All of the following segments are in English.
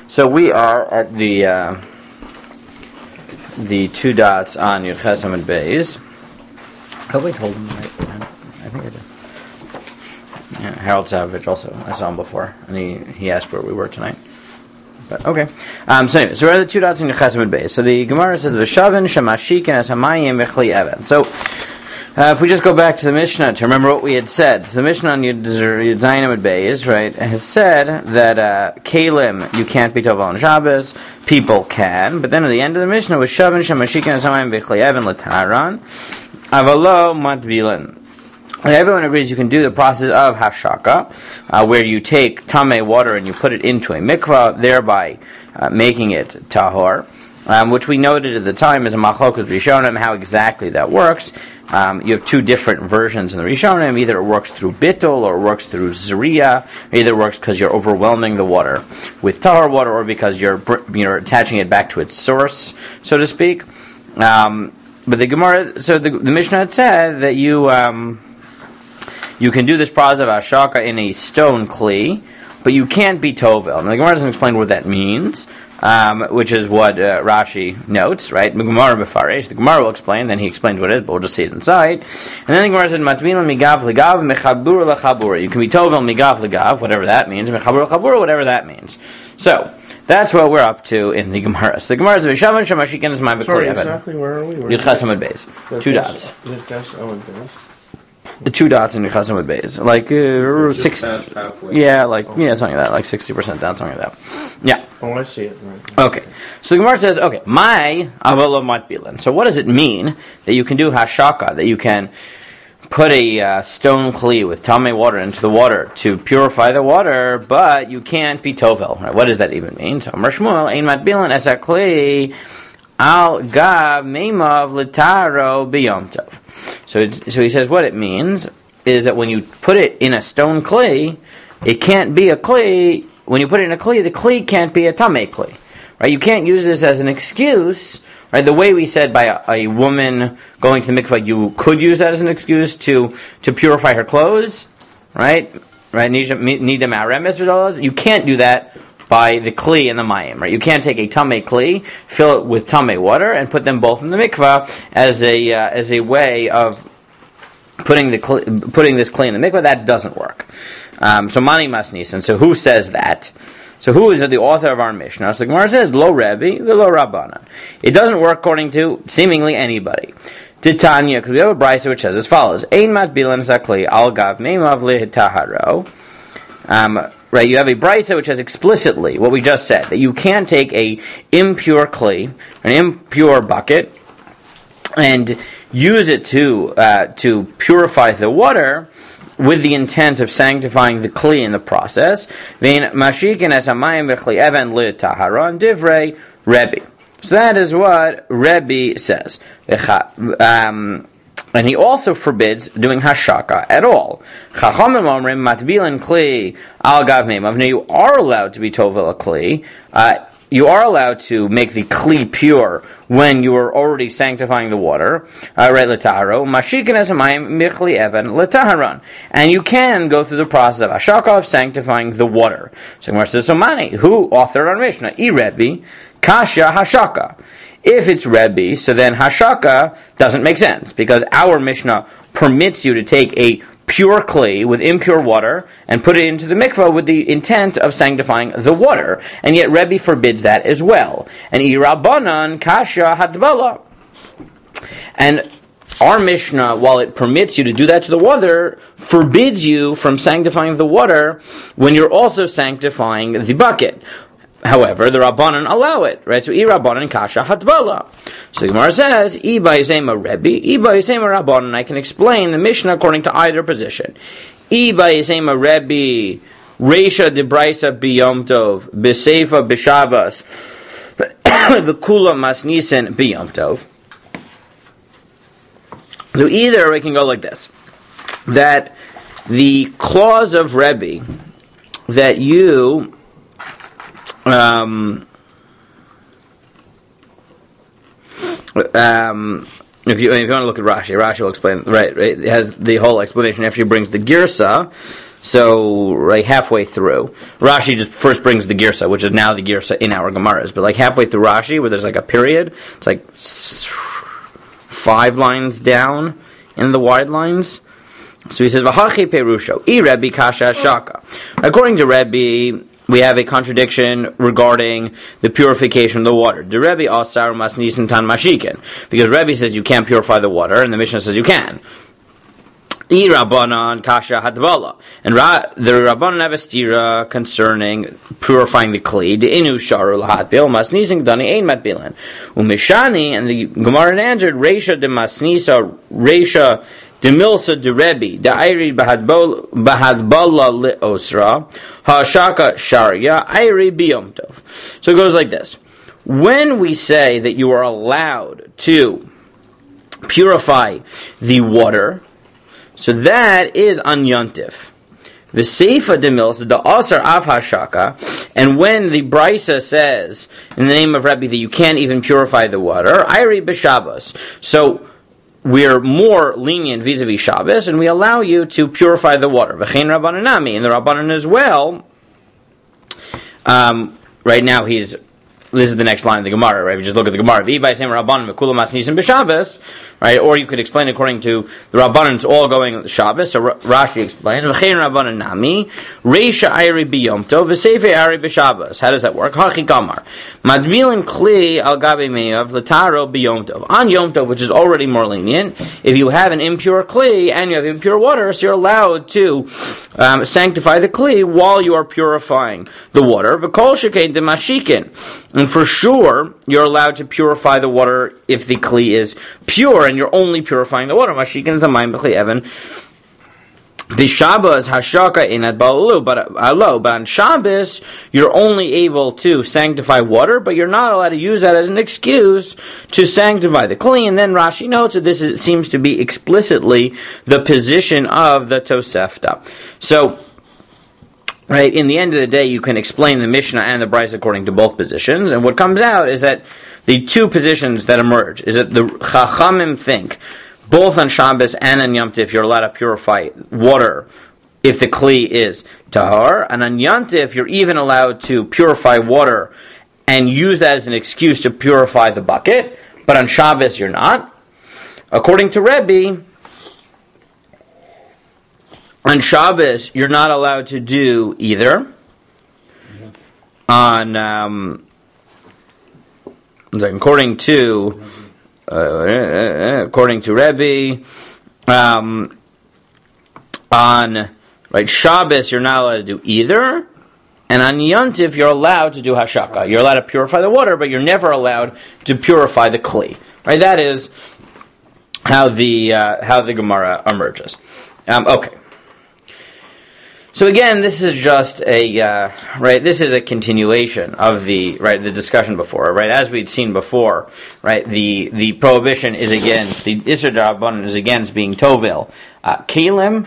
So we are at the two dots on Yud Ches Amud Beis. I hope I told him right. I think I did. Yeah, Harold Savage also. I saw him before, and he asked where we were tonight. But okay. So anyway, so we're at the two dots in Yud Ches Amud Beis. So the Gemara says V'shavin Shemashik and Asamayim V'chli Even. So if we just go back to the Mishnah to remember what we had said. So the Mishnah on Yud Zayin Amud Beis, right, has said that Kalim you can't be Tovel on Shabbos. People can, but then at the end of the Mishnah was Shavin Shemashik and Asamayim V'chli Even L'Taharan Avalo Matbilan. Everyone agrees you can do the process of hashaka, where you take tamei water and you put it into a mikvah, thereby making it tahor, which we noted at the time is a machlokas rishonim, how exactly that works. You have two different versions in the rishonim. Either it works through bittul or it works through zriya. Either it works because you're overwhelming the water with tahor water, or because you're attaching it back to its source, so to speak. But the Gemara, so the Mishnah had said that you can do this process of hashaka in a stone kli, but you can't be tovel. Now the Gemara doesn't explain what that means, which is what Rashi notes, right? The Gemara b'faresh. The Gemara will explain, then he explains what it is, but we'll just see it inside. And then the Gemara said, "Matvin migav legav mechabur lechabur." You can be tovel migav legav, whatever that means, mechabur lechabur, whatever that means. So that's what we're up to in the Gemara. So the Gemara is v'shavan shemashikin is my b'kol. Sorry, exactly where are we? Yud Ches Amud Beis. Two dots. The two dots in Yud Ches Amud Beis, like 6. Yeah, something like that, like 60% down, something like that. Yeah. Oh, I see it. Right. Okay. So the Gemara says, okay, my avalo matbilan. So what does it mean that you can do hashaka, that you can put a stone kli with tamei water into the water to purify the water, but you can't be tovel? Right? What does that even mean? So Amar Shmuel ein matbilan es hakli al gav meimav l'taro b'yom tov. So he says what it means is that when you put it in a stone kli, it can't be a kli. When you put it in a kli, the kli can't be a tamei kli. Right? You can't use this as an excuse. Right? The way we said by a woman going to the mikvah, you could use that as an excuse to purify her clothes. Right? Right? You can't do that by the kli and the mayim, right? You can't take a tamei kli, fill it with tamei water, and put them both in the mikvah as a way of putting this kli in the mikvah. That doesn't work. So mani masnisan. So who says that? So who is the author of our Mishnah? So the Gemara says lo Rebbe, lo Rabbanan. It doesn't work according to seemingly anybody. Titania, because we have a brisa which says as follows: Ein matbilan zakli al gav meimav lehitaharo. Right, you have a brisa which says explicitly what we just said, that you can't take a impure kli, an impure bucket, and use it to purify the water with the intent of sanctifying the kli in the process. Vein mashikin es hamayim v'chli even l'taharon divrei Rebbe. So that is what Rebbe says. And he also forbids doing hashaka at all. Chachamim omrim matbilan kli al gav meimav. Now you are allowed to be tovel a kli. You are allowed to make the kli pure when you are already sanctifying the water. Right, letaharo mashikin es hamayim michli even letaharon. And you can go through the process of hashaka, of sanctifying the water. So Gemara says, so mani, who authored our Mishnah? Rebbe, kasha hashaka. If it's Rebbe, so then hashaka doesn't make sense, because our Mishnah permits you to take a pure kli with impure water and put it into the mikvah with the intent of sanctifying the water, and yet Rebbe forbids that as well. And Rabbanan kasha hadbala. And our Mishnah, while it permits you to do that to the water, forbids you from sanctifying the water when you're also sanctifying the bucket. However, the Rabbanan allow it, right? So, Rabbanan kasha hatbala. So the Gemara says, Iba yisema Rebbe, Iba yisema Rabbanan. I can explain the Mishnah according to either position. Iba yisema Rebbe, Reisha de Braisa biyom tov, Beseifa b'Shabbos, V'kula masnisen biyom tov. So either we can go like this, that the clause of Rebbe that you if you want to look at Rashi will explain, right? It has the whole explanation after he brings the girsa. So, right halfway through, Rashi just first brings the Girsa, which is now the Girsa in our Gemaras. But like halfway through Rashi, where there's like a period, it's like 5 lines down in the wide lines. So he says, "V'hachi perusho, I Rebbe kasha shaka." According to Rebbe, we have a contradiction regarding the purification of the water. The Rebbe asar masnisin tan mashikin, because Rebbe says you can't purify the water, and the Mishnah says you can. I Rabbanan kasha hadvala, and the Rabbanan have a stira concerning purifying the kli. The inu sharu lahat bil masnisin dani ein matbilan umishani, and the Gemara answered reisha de masnisa reisha de milsa de Rebbe de ayri bahadbala li osra hashaka sharia ayri biyom tov. So it goes like this: when we say that you are allowed to purify the water, so that is on Yontif. The Seifa de Milsa, the Asar Av Hashaka, and when the Brisa says in the name of Rebbe that you can't even purify the water, Ayri b'Shabbos. So we're more lenient vis-a-vis Shabbos, and we allow you to purify the water. V'chein Rabbananami, and the Rabbanan as well. Right now this is the next line of the Gemara, right? We just look at the Gemara. V'ibay same Rabbanan mekula masnisim b'Shabbos. Right, or you could explain according to the Rabbanans all going on the Shabbos. So Rashi explains, "V'chein Rabbanan nami reisha ayri biyom tov v'seifei ayri b'Shabbos." How does that work? Hachi kamar madmilim kli al gabi meyav l'taro biyom tov. On Yom Tov, which is already more lenient, if you have an impure kli and you have impure water, so you're allowed to sanctify the kli while you are purifying the water. V'kol shekein demashikin, and for sure you're allowed to purify the water if the kli is pure, and you're only purifying the water. Mashikin is a mayim b'chli even. B'Shabbos hashaka inad balalu, but on Shabbos you're only able to sanctify water, but you're not allowed to use that as an excuse to sanctify the kli. And then Rashi notes that seems to be explicitly the position of the Tosefta. So, right, in the end of the day, you can explain the Mishnah and the Brisa according to both positions, and what comes out is that the two positions that emerge is that the Chachamim think both on Shabbos and on Yom Tov you're allowed to purify water if the kli is tahar, and on Yom Tov you're even allowed to purify water and use that as an excuse to purify the bucket, but on Shabbos you're not. According to Rebbe, on Shabbos you're not allowed to do either. According to Rebbe, on Shabbos you're not allowed to do either, and on Yom Tov you're allowed to do hashaka. You're allowed to purify the water, but you're never allowed to purify the kli. Right? That is how the Gemara emerges. Okay. So again, this is just a This is a continuation of the discussion before. Right, as we'd seen before. Right, the prohibition is against the Isser D'Rabbanan is against being tovel kalim,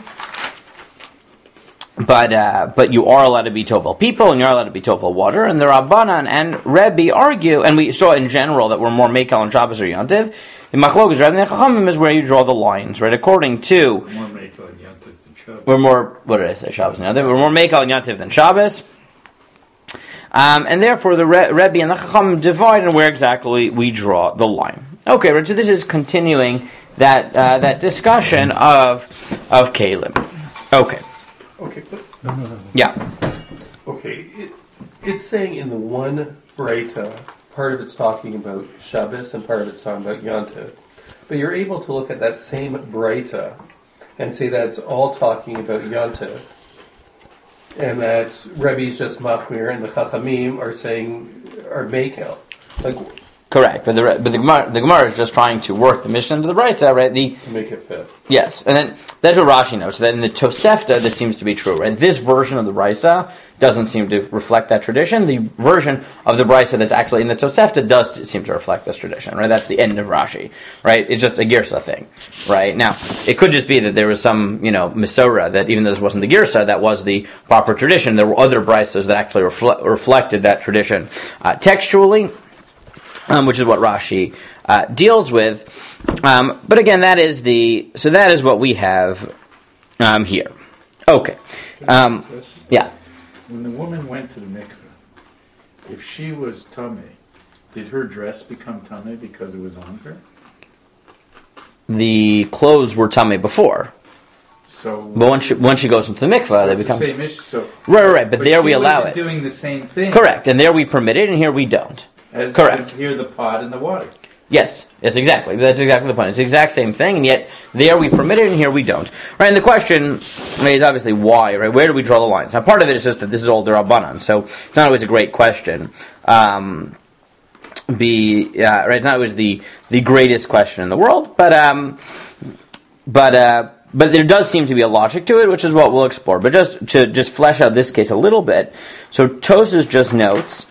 but you are allowed to be tovel people, and you're allowed to be tovel water. And the Rabbanan and Rebbe argue, and we saw in general that we're more mekel on Shabbos or Yom Tov. The Machlokes Rebbe and Chachamim is where you draw the lines. Right, according to. We're more, what did I say, Shabbos and Yom Tov? We're more Mekel and Yom Tov than Shabbos. And therefore the Rebbe and the Chacham divide on where exactly we draw the line. Okay, so this is continuing that discussion of Kalim. Okay. Okay. No. Yeah. Okay. It's saying in the one Breita, part of it's talking about Shabbos and part of it's talking about Yom Tov. But you're able to look at that same Breita and say that's all talking about Yom Tov, and that Rebbe's just Machmir and the Chachamim are Mekel. Correct, but the Gemara is just trying to work the Mishnah into the Brisa, right? To make it fit. Yes, and then that's what Rashi notes. That in the Tosefta, this seems to be true, right? This version of the Brisa doesn't seem to reflect that tradition. The version of the Brisa that's actually in the Tosefta does seem to reflect this tradition, right? That's the end of Rashi, right? It's just a Girsa thing, right? Now, it could just be that there was some, Misora, that even though this wasn't the Girsa, that was the proper tradition. There were other Brisas that actually reflected that tradition textually. Which is what Rashi deals with, but again, that is what we have here. Okay, Yeah. When the woman went to the mikveh, if she was tamei, did her dress become tamei because it was on her? The clothes were tamei before. So, But once she goes into the mikveh, so they it's become... the same issue. So, Right. But there she we would allow have it. been doing the same thing. Correct. And there we permit it, and here we don't. Correct. As here the pot and the water. Yes, exactly. That's exactly the point. It's the exact same thing, and yet there we permit it, and here we don't. Right? And the question is obviously why, right? Where do we draw the lines? Now, part of it is just that this is all D'Rabbanan, so it's not always a great question. Right? It's not always the greatest question in the world, but there does seem to be a logic to it, which is what we'll explore. But just to flesh out this case a little bit, so Tosas just notes,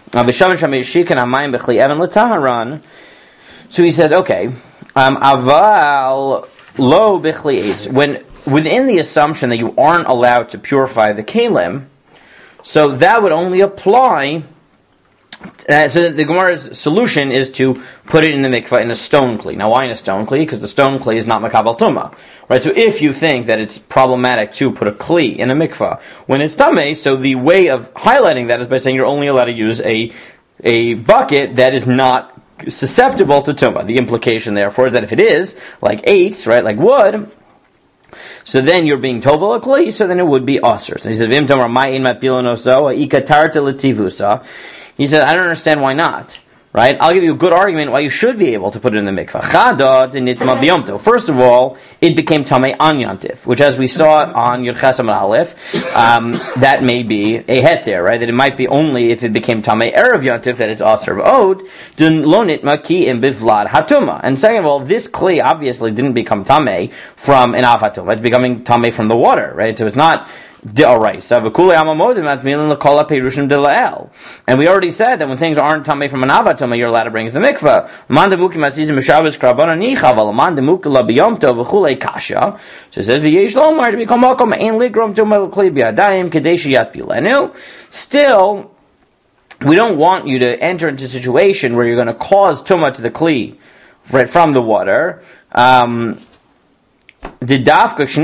so he says, okay, aval lo bichli eitz. When within the assumption that you aren't allowed to purify the kalim, so that would only apply. So the Gemara's solution is to put it in the mikvah in a stone kli. Now, why in a stone kli? Because the stone kli is not makabel tumah, right? So if you think that it's problematic to put a kli in a mikvah when it's tamei, so the way of highlighting that is by saying you're only allowed to use a bucket that is not susceptible to tumah. The implication, therefore, is that if it is like eitz, right, like wood, so then you're being tovel akli, so then it would be aser. So he says, "Vim tomar ma'in matpilonoso ikatarta letivusa." He said, I don't understand why not. Right? I'll give you a good argument why you should be able to put it in the mikvah. Chada denitma b'yomto. First of all, it became tamei an yontif, which, as we saw on Yud Ches Amud Aleph, that may be a heter, right? That it might be only if it became tamei erev yontif that it's aser v'od dun lo nitma ki im bivlad hatuma. And second of all, this kli obviously didn't become tamei from an av hatuma. It's becoming tamei from the water, right? So it's not. And we already said that when things aren't tamei from an avatoma, you're allowed to bring it to the mikvah. So it says, still, we don't want you to enter into a situation where you're going to cause tumah to the kli right from the water. Because if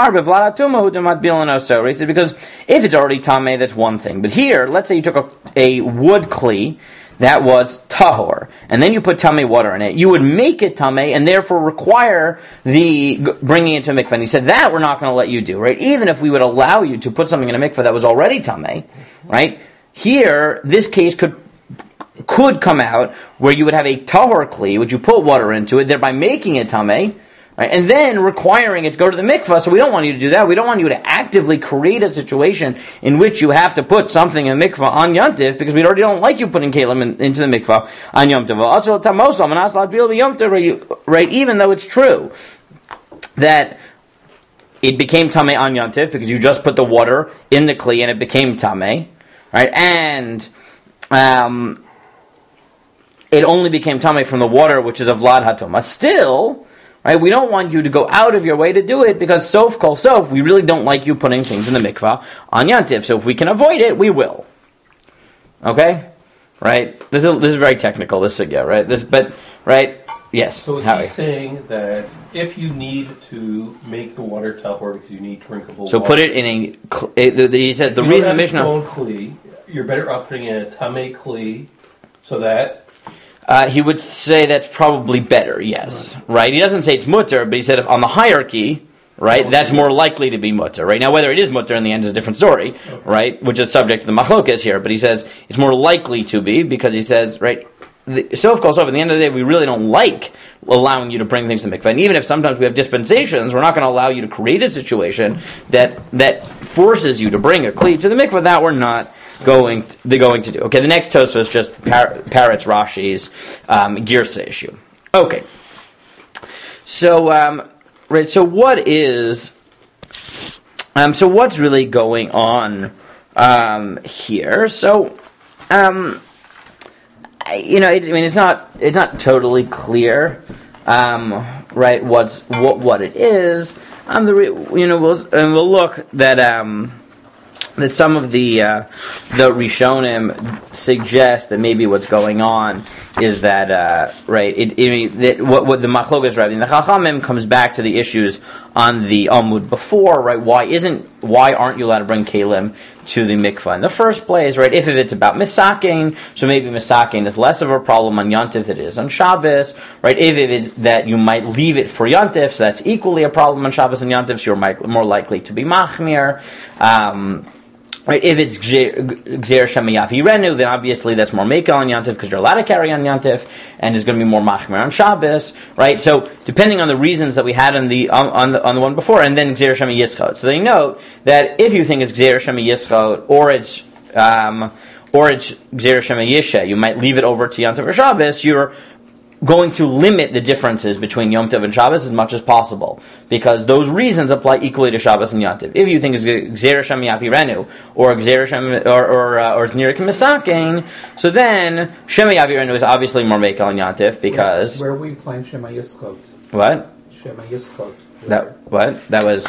it's already tamei, that's one thing. But here, let's say you took a wood kli that was tahor, and then you put tamei water in it, you would make it tamei and therefore require the bringing it to a mikvah. And he said that we're not going to let you do, right? Even if we would allow you to put something in a mikvah that was already tamei, right? Here, this case could come out where you would have a tahor kli, which you put water into it, thereby making it tamei. Right, and then requiring it to go to the mikvah, so we don't want you to do that. We don't want you to actively create a situation in which you have to put something in the mikvah on Yontif, because we already don't like you putting kalim into the mikvah on Yom Tov. Right, even though it's true that it became tamei on Yontif, because you just put the water in the kli and it became tamei, right, and it only became tamei from the water, which is of Vlad Hatoma. Still, right, we don't want you to go out of your way to do it because sof kol sof, we really don't like you putting things in the mikvah on Yantiv. So if we can avoid it, we will. Okay? Right? This is very technical, this sugya, right? Right? Yes. So is Howie. he saying that if you need to make the water tahor because you need drinkable So water, put it in he says the reason the Mishnah... Kli, you're better off putting in a tamei kli so that... he would say that's probably better, yes. Right? He doesn't say it's mutter, but he said if on the hierarchy, right, that's more likely to be mutter. Right? Now, whether it is mutter in the end is a different story, right, which is subject to the machlokas here, but he says it's more likely to be because he says, right, sof kol sof, at the end of the day, we really don't like allowing you to bring things to mikveh. And even if sometimes we have dispensations, we're not going to allow you to create a situation that forces you to bring a kli to the mikveh. That we're not going to do. Okay, the next Tosfos just parrots Rashi's Girsa issue. Okay, so right, so what is so what's really going on here? So it's not totally clear, right? What it is? We'll look that. That some of the Rishonim suggest that maybe what's going on is that right? What the Machlokas Rabbi and the Chachamim comes back to the issues on the Amud before, right? Why aren't you allowed to bring kalim to the mikvah in the first place, right? If it's about misaking, so maybe misaking is less of a problem on Yontif than it is on Shabbos, right? If it is that you might leave it for Yontif, so that's equally a problem on Shabbos and Yontif, so you're more likely to be machmir. Right, if it's Gzer Shemayav Renu, then obviously that's more Mekel on Yantif because you're allowed to carry on Yantif, and it's going to be more Machmer on Shabbos, right? So depending on the reasons that we had on the one before, and then Gzer Shema Yischot. So they note that if you think it's Gzer Shema Yischot or it's Gzer Shema Yishe, you might leave it over to Yantif or Shabbos. You're going to limit the differences between Yom Tov and Shabbos as much as possible, because those reasons apply equally to Shabbos and Yom Tov. If you think it's Gzer Shem Yavirenu or Gzer Shem or it's Nirik Misaking, so then Shem Yavirenu is obviously more Mekel on Yom Tov because where we find Shema Yischot. What? Shema Yischot. That was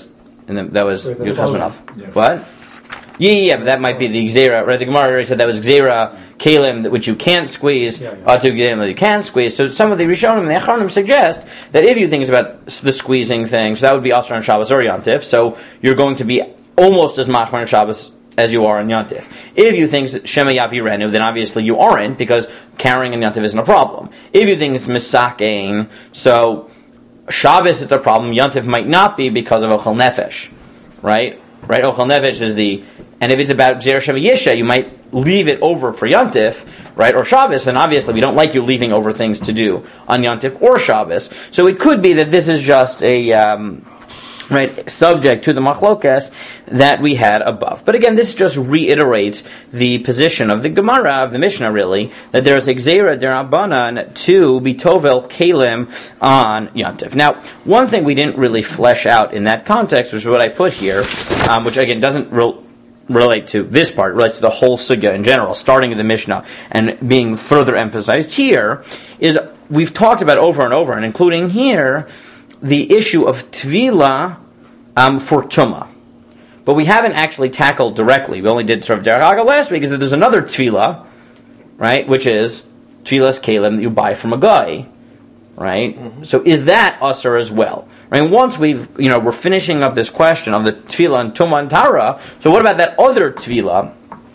Yud Chesmanov. Yeah. What? Yeah, but that might be the Gzera, right? The Gemara already said that was Gzera, Kalim, which you can't squeeze, to Gedim that you can squeeze. So some of the Rishonim and the Acharonim suggest that if you think it's about the squeezing thing, so that would be Asr on Shabbos or Yontif, so you're going to be almost as machmir on Shabbos as you are on Yontif. If you think it's Shema Yavirenu, then obviously you aren't, because carrying on Yontif isn't a problem. If you think it's Misakein, so Shabbos is a problem, Yontif might not be because of Ochel Nefesh, right? Right, Ochel Nefesh is and if it's about Gzer Shema Yisha, you might leave it over for Yontif, right, or Shabbos, and obviously we don't like you leaving over things to do on Yontif or Shabbos. So it could be that this is just a subject to the machlokas that we had above. But again, this just reiterates the position of the Gemara, of the Mishnah really, that there is a Gzeira derabanan to bitovel kalim on Yontif. Now, one thing we didn't really flesh out in that context, which is what I put here, which again doesn't relate to this part, relates to the whole sugya in general, starting in the Mishnah and being further emphasized here, is we've talked about over and over, and including here, the issue of tvila for tumah. But we haven't actually tackled directly. We only did sort of derech haga last week, is that there's another tvila, right, which is tvilas kalim that you buy from a guy, right? Mm-hmm. So is that usher as well? Right, once we're finishing up this question of the tefillah and tumah and tara, so what about that other tefillah?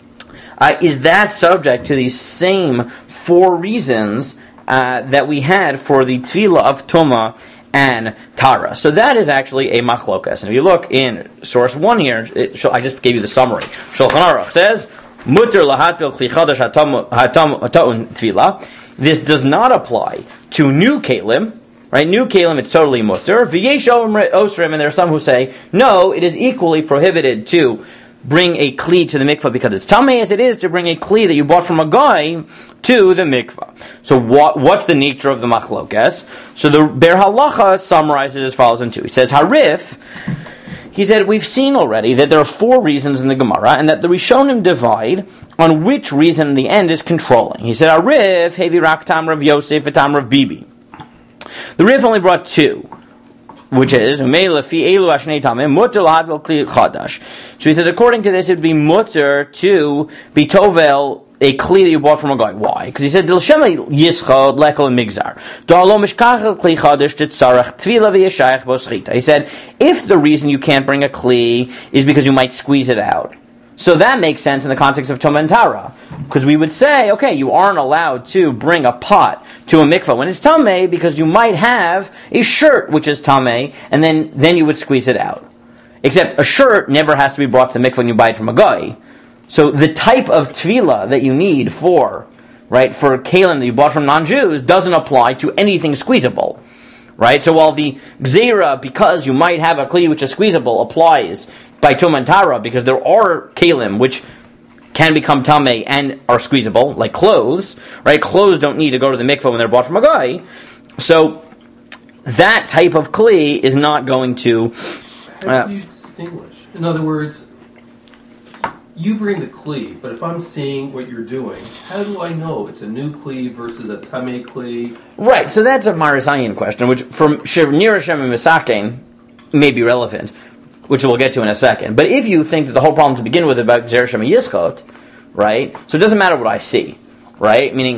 Is that subject to these same four reasons that we had for the tefillah of tumah and tara? So that is actually a machlokas. And if you look in source 1 here, I just gave you the summary. Shulchan Aruch says, Mutter lahatpil kli chadash hata'un tefillah. This does not apply to new kalim. Right, new kalim, it's totally mutter. V'yesh osrim, and there are some who say, no, it is equally prohibited to bring a kli to the mikvah because it's tamei as it is to bring a kli that you bought from a guy to the mikvah. So what's the nature of the machlokas? So the Ber Halacha summarizes as follows in 2. He says, Harif, he said, we've seen already that there are 4 reasons in the Gemara, and that the Rishonim divide on which reason in the end is controlling. He said, Harif, hevi rak tam Rav Yosef v'tam Rav Bibi. The Rif only brought 2, which is So he said, according to this, it would be mutter to be tovel a kli that you bought from a guy. Why? Because he said, he said, if the reason you can't bring a kli is because you might squeeze it out, so that makes sense in the context of Tumah and Tara. Because we would say, okay, you aren't allowed to bring a pot to a mikvah when it's Tameh because you might have a shirt which is Tameh, and then you would squeeze it out. Except a shirt never has to be brought to the mikvah when you buy it from a guy. So the type of tefillah that you need for kalim that you bought from non-Jews doesn't apply to anything squeezable. Right? So while the gzeira, because you might have a kli which is squeezable, applies by Tumah and Tara, because there are kalim which can become tamei and are squeezable, like clothes, right? Clothes don't need to go to the mikvah when they're bought from a guy. So that type of kli is not going to... How do you distinguish? In other words, you bring the kli, but if I'm seeing what you're doing, how do I know it's a new kli versus a tamei kli? Right, so that's a Marisayan question, which from Nir Hashem and Misakein may be relevant, which we'll get to in a second. But if you think that the whole problem to begin with about Gzer Shema Yischot, right, so it doesn't matter what I see, right, meaning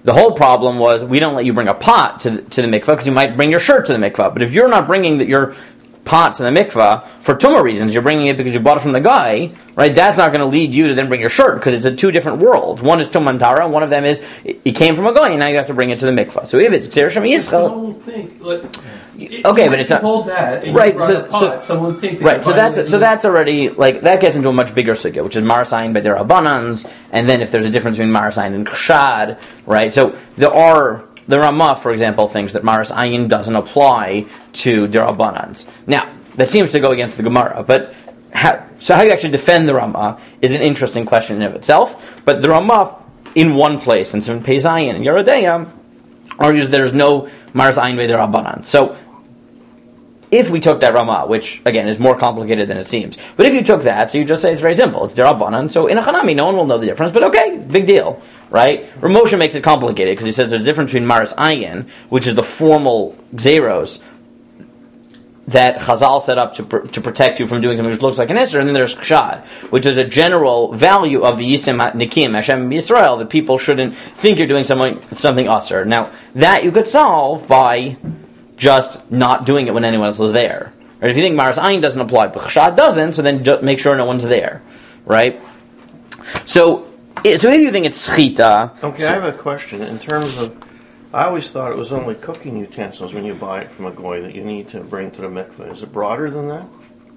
the whole problem was we don't let you bring a pot to the mikvah because you might bring your shirt to the mikvah. But if you're not bringing your pot to the mikvah for tumah reasons, you're bringing it because you bought it from the guy, right? That's not going to lead you to then bring your shirt because it's in two different worlds. One is tumah and tara, and one of them is it came from a guy, and now you have to bring it to the mikvah. So if it's tzir shema It's the yitzchak, whole thing. Like, okay, but it's not hold that. And right. You brought a pot, someone would think that Right, so you're buying that's already like that gets into a much bigger sugya, which is marasayin by derabanans, and then if there's a difference between marasayin and kshad, right? So the Ramah, for example, thinks that marasayin doesn't apply to derabanans. Now that seems to go against the Gemara, but how you actually defend the Ramah is an interesting question in of itself. But the Ramah in one place, and some Peizayin and Yerodeya, argues there's no marasayin by derabanan. So if we took that Ramah, which, again, is more complicated than it seems, but if you took that, so you just say it's very simple, it's derabanan, so in a Hanami, no one will know the difference, but okay, big deal, right? Ramosha makes it complicated, because he says there's a difference between Maris Ayin, which is the formal Zeros that Chazal set up to protect you from doing something which looks like an Isser, and then there's Kshad, which is a general value of the Yisim Nikim, Hashem Yisrael, that people shouldn't think you're doing something Asr. Now, that you could solve by just not doing it when anyone else is there. Right? If you think Maris Ayin doesn't apply, but Chashad doesn't, so then just make sure no one's there. Right? So if you think it's Schita... Okay, I have a question. In terms of... I always thought it was only cooking utensils when you buy it from a goy that you need to bring to the mikveh. Is it broader than that?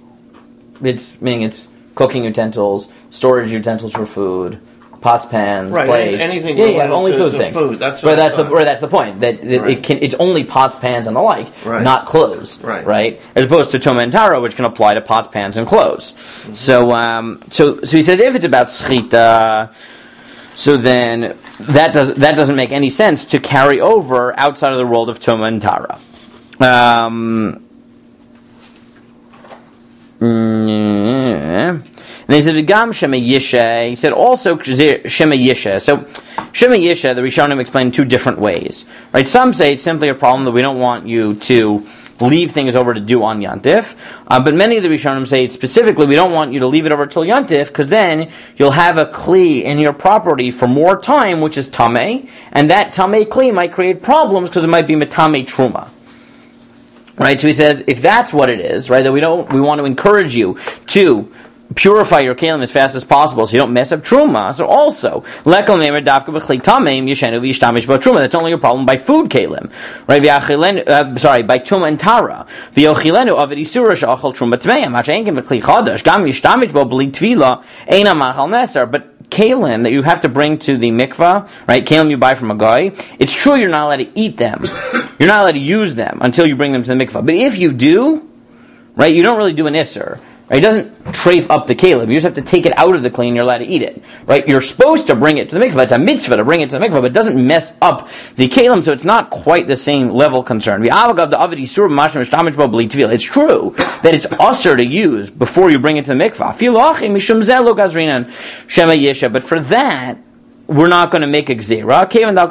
It's cooking utensils, storage utensils for food, pots, pans, right, plates. Anything related only to food things. Food. That's the point. That right. It's only pots, pans, and the like, right. not clothes. Right. As opposed to Tumah and Tara, which can apply to pots, pans, and clothes. Mm-hmm. So he says if it's about schita, so then that doesn't make any sense to carry over outside of the world of Tumah and Tara. And he said, "V'gam Shema Yisha." He said also Shema Yisha. So Shema Yisha, the Rishonim explain two different ways. Right? Some say it's simply a problem that we don't want you to leave things over to do on Yantif. But many of the Rishonim say specifically we don't want you to leave it over till Yantif because then you'll have a Kli in your property for more time, which is Tameh, and that Tameh Kli might create problems because it might be Metame Truma. Right, so he says, if that's what it is, right, that we want to encourage you to purify your kalim as fast as possible so you don't mess up truma. So also, that's only a problem by food kalim, right? By truma and tara. But kalim that you have to bring to the mikvah, right? Kalim you buy from a guy. It's true you're not allowed to eat them. You're not allowed to use them until you bring them to the mikvah. But if you do, right, you don't really do an isser. Right? It doesn't trafe up the kalim. You just have to take it out of the kli and you're allowed to eat it. Right? You're supposed to bring it to the mikvah. It's a mitzvah to bring it to the mikvah, but it doesn't mess up the kalim, so it's not quite the same level concern. It's true that it's usher to use before you bring it to the mikvah. But for that, we're not going to make a gzera.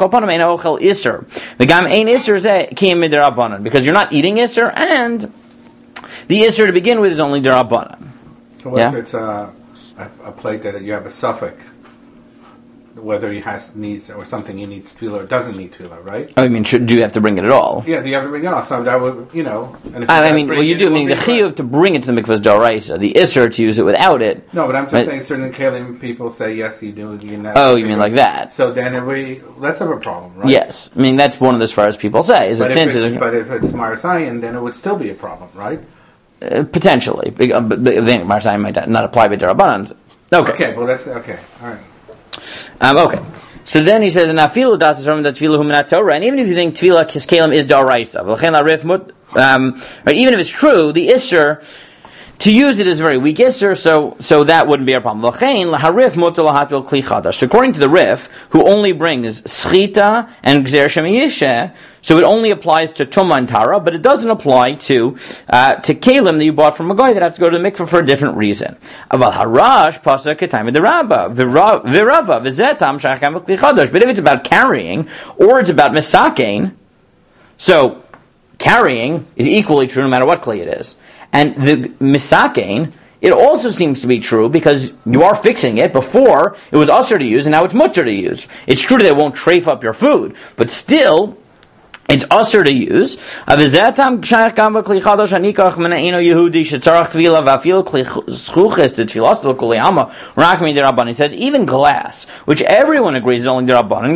Because you're not eating isser, and the isser to begin with is only derabanan. So what if it's a plate that you have a suffix, whether he needs or something he needs tefillah or doesn't need tefillah, right? I mean, do you have to bring it at all? Yeah, do you have to bring it all? So that would, And if you do. Meaning the chiyuv to bring it to the mikvah is daraisa. The isser to use it without it. No, but I'm just saying certain kalim people say yes, you do. You mean like that? So then let's have a problem, right? Yes, I mean that's one of the as far as people say. But if it's Marsayan, then it would still be a problem, right? Potentially, but then Marsayan might not apply by derabanan. Okay, well that's okay. All right. Okay. So then he says, and even if you think tefillah kiskelim is daraisa, right? Even if it's true, the isser to use it is a very weak isser, so that wouldn't be a problem. So according to the Rif, who only brings schita and gzer shemiyisha, so it only applies to tumah and tara, but it doesn't apply to kalim that you bought from a guy that have to go to the mikveh for a different reason. But if it's about carrying or it's about misakein, so carrying is equally true no matter what kli it is. And the misakein it also seems to be true because you are fixing it. Before, it was usher to use, and now it's mutter to use. It's true that it won't trafe up your food, but still, it's usher to use. It says even glass, which everyone agrees is only derabanan.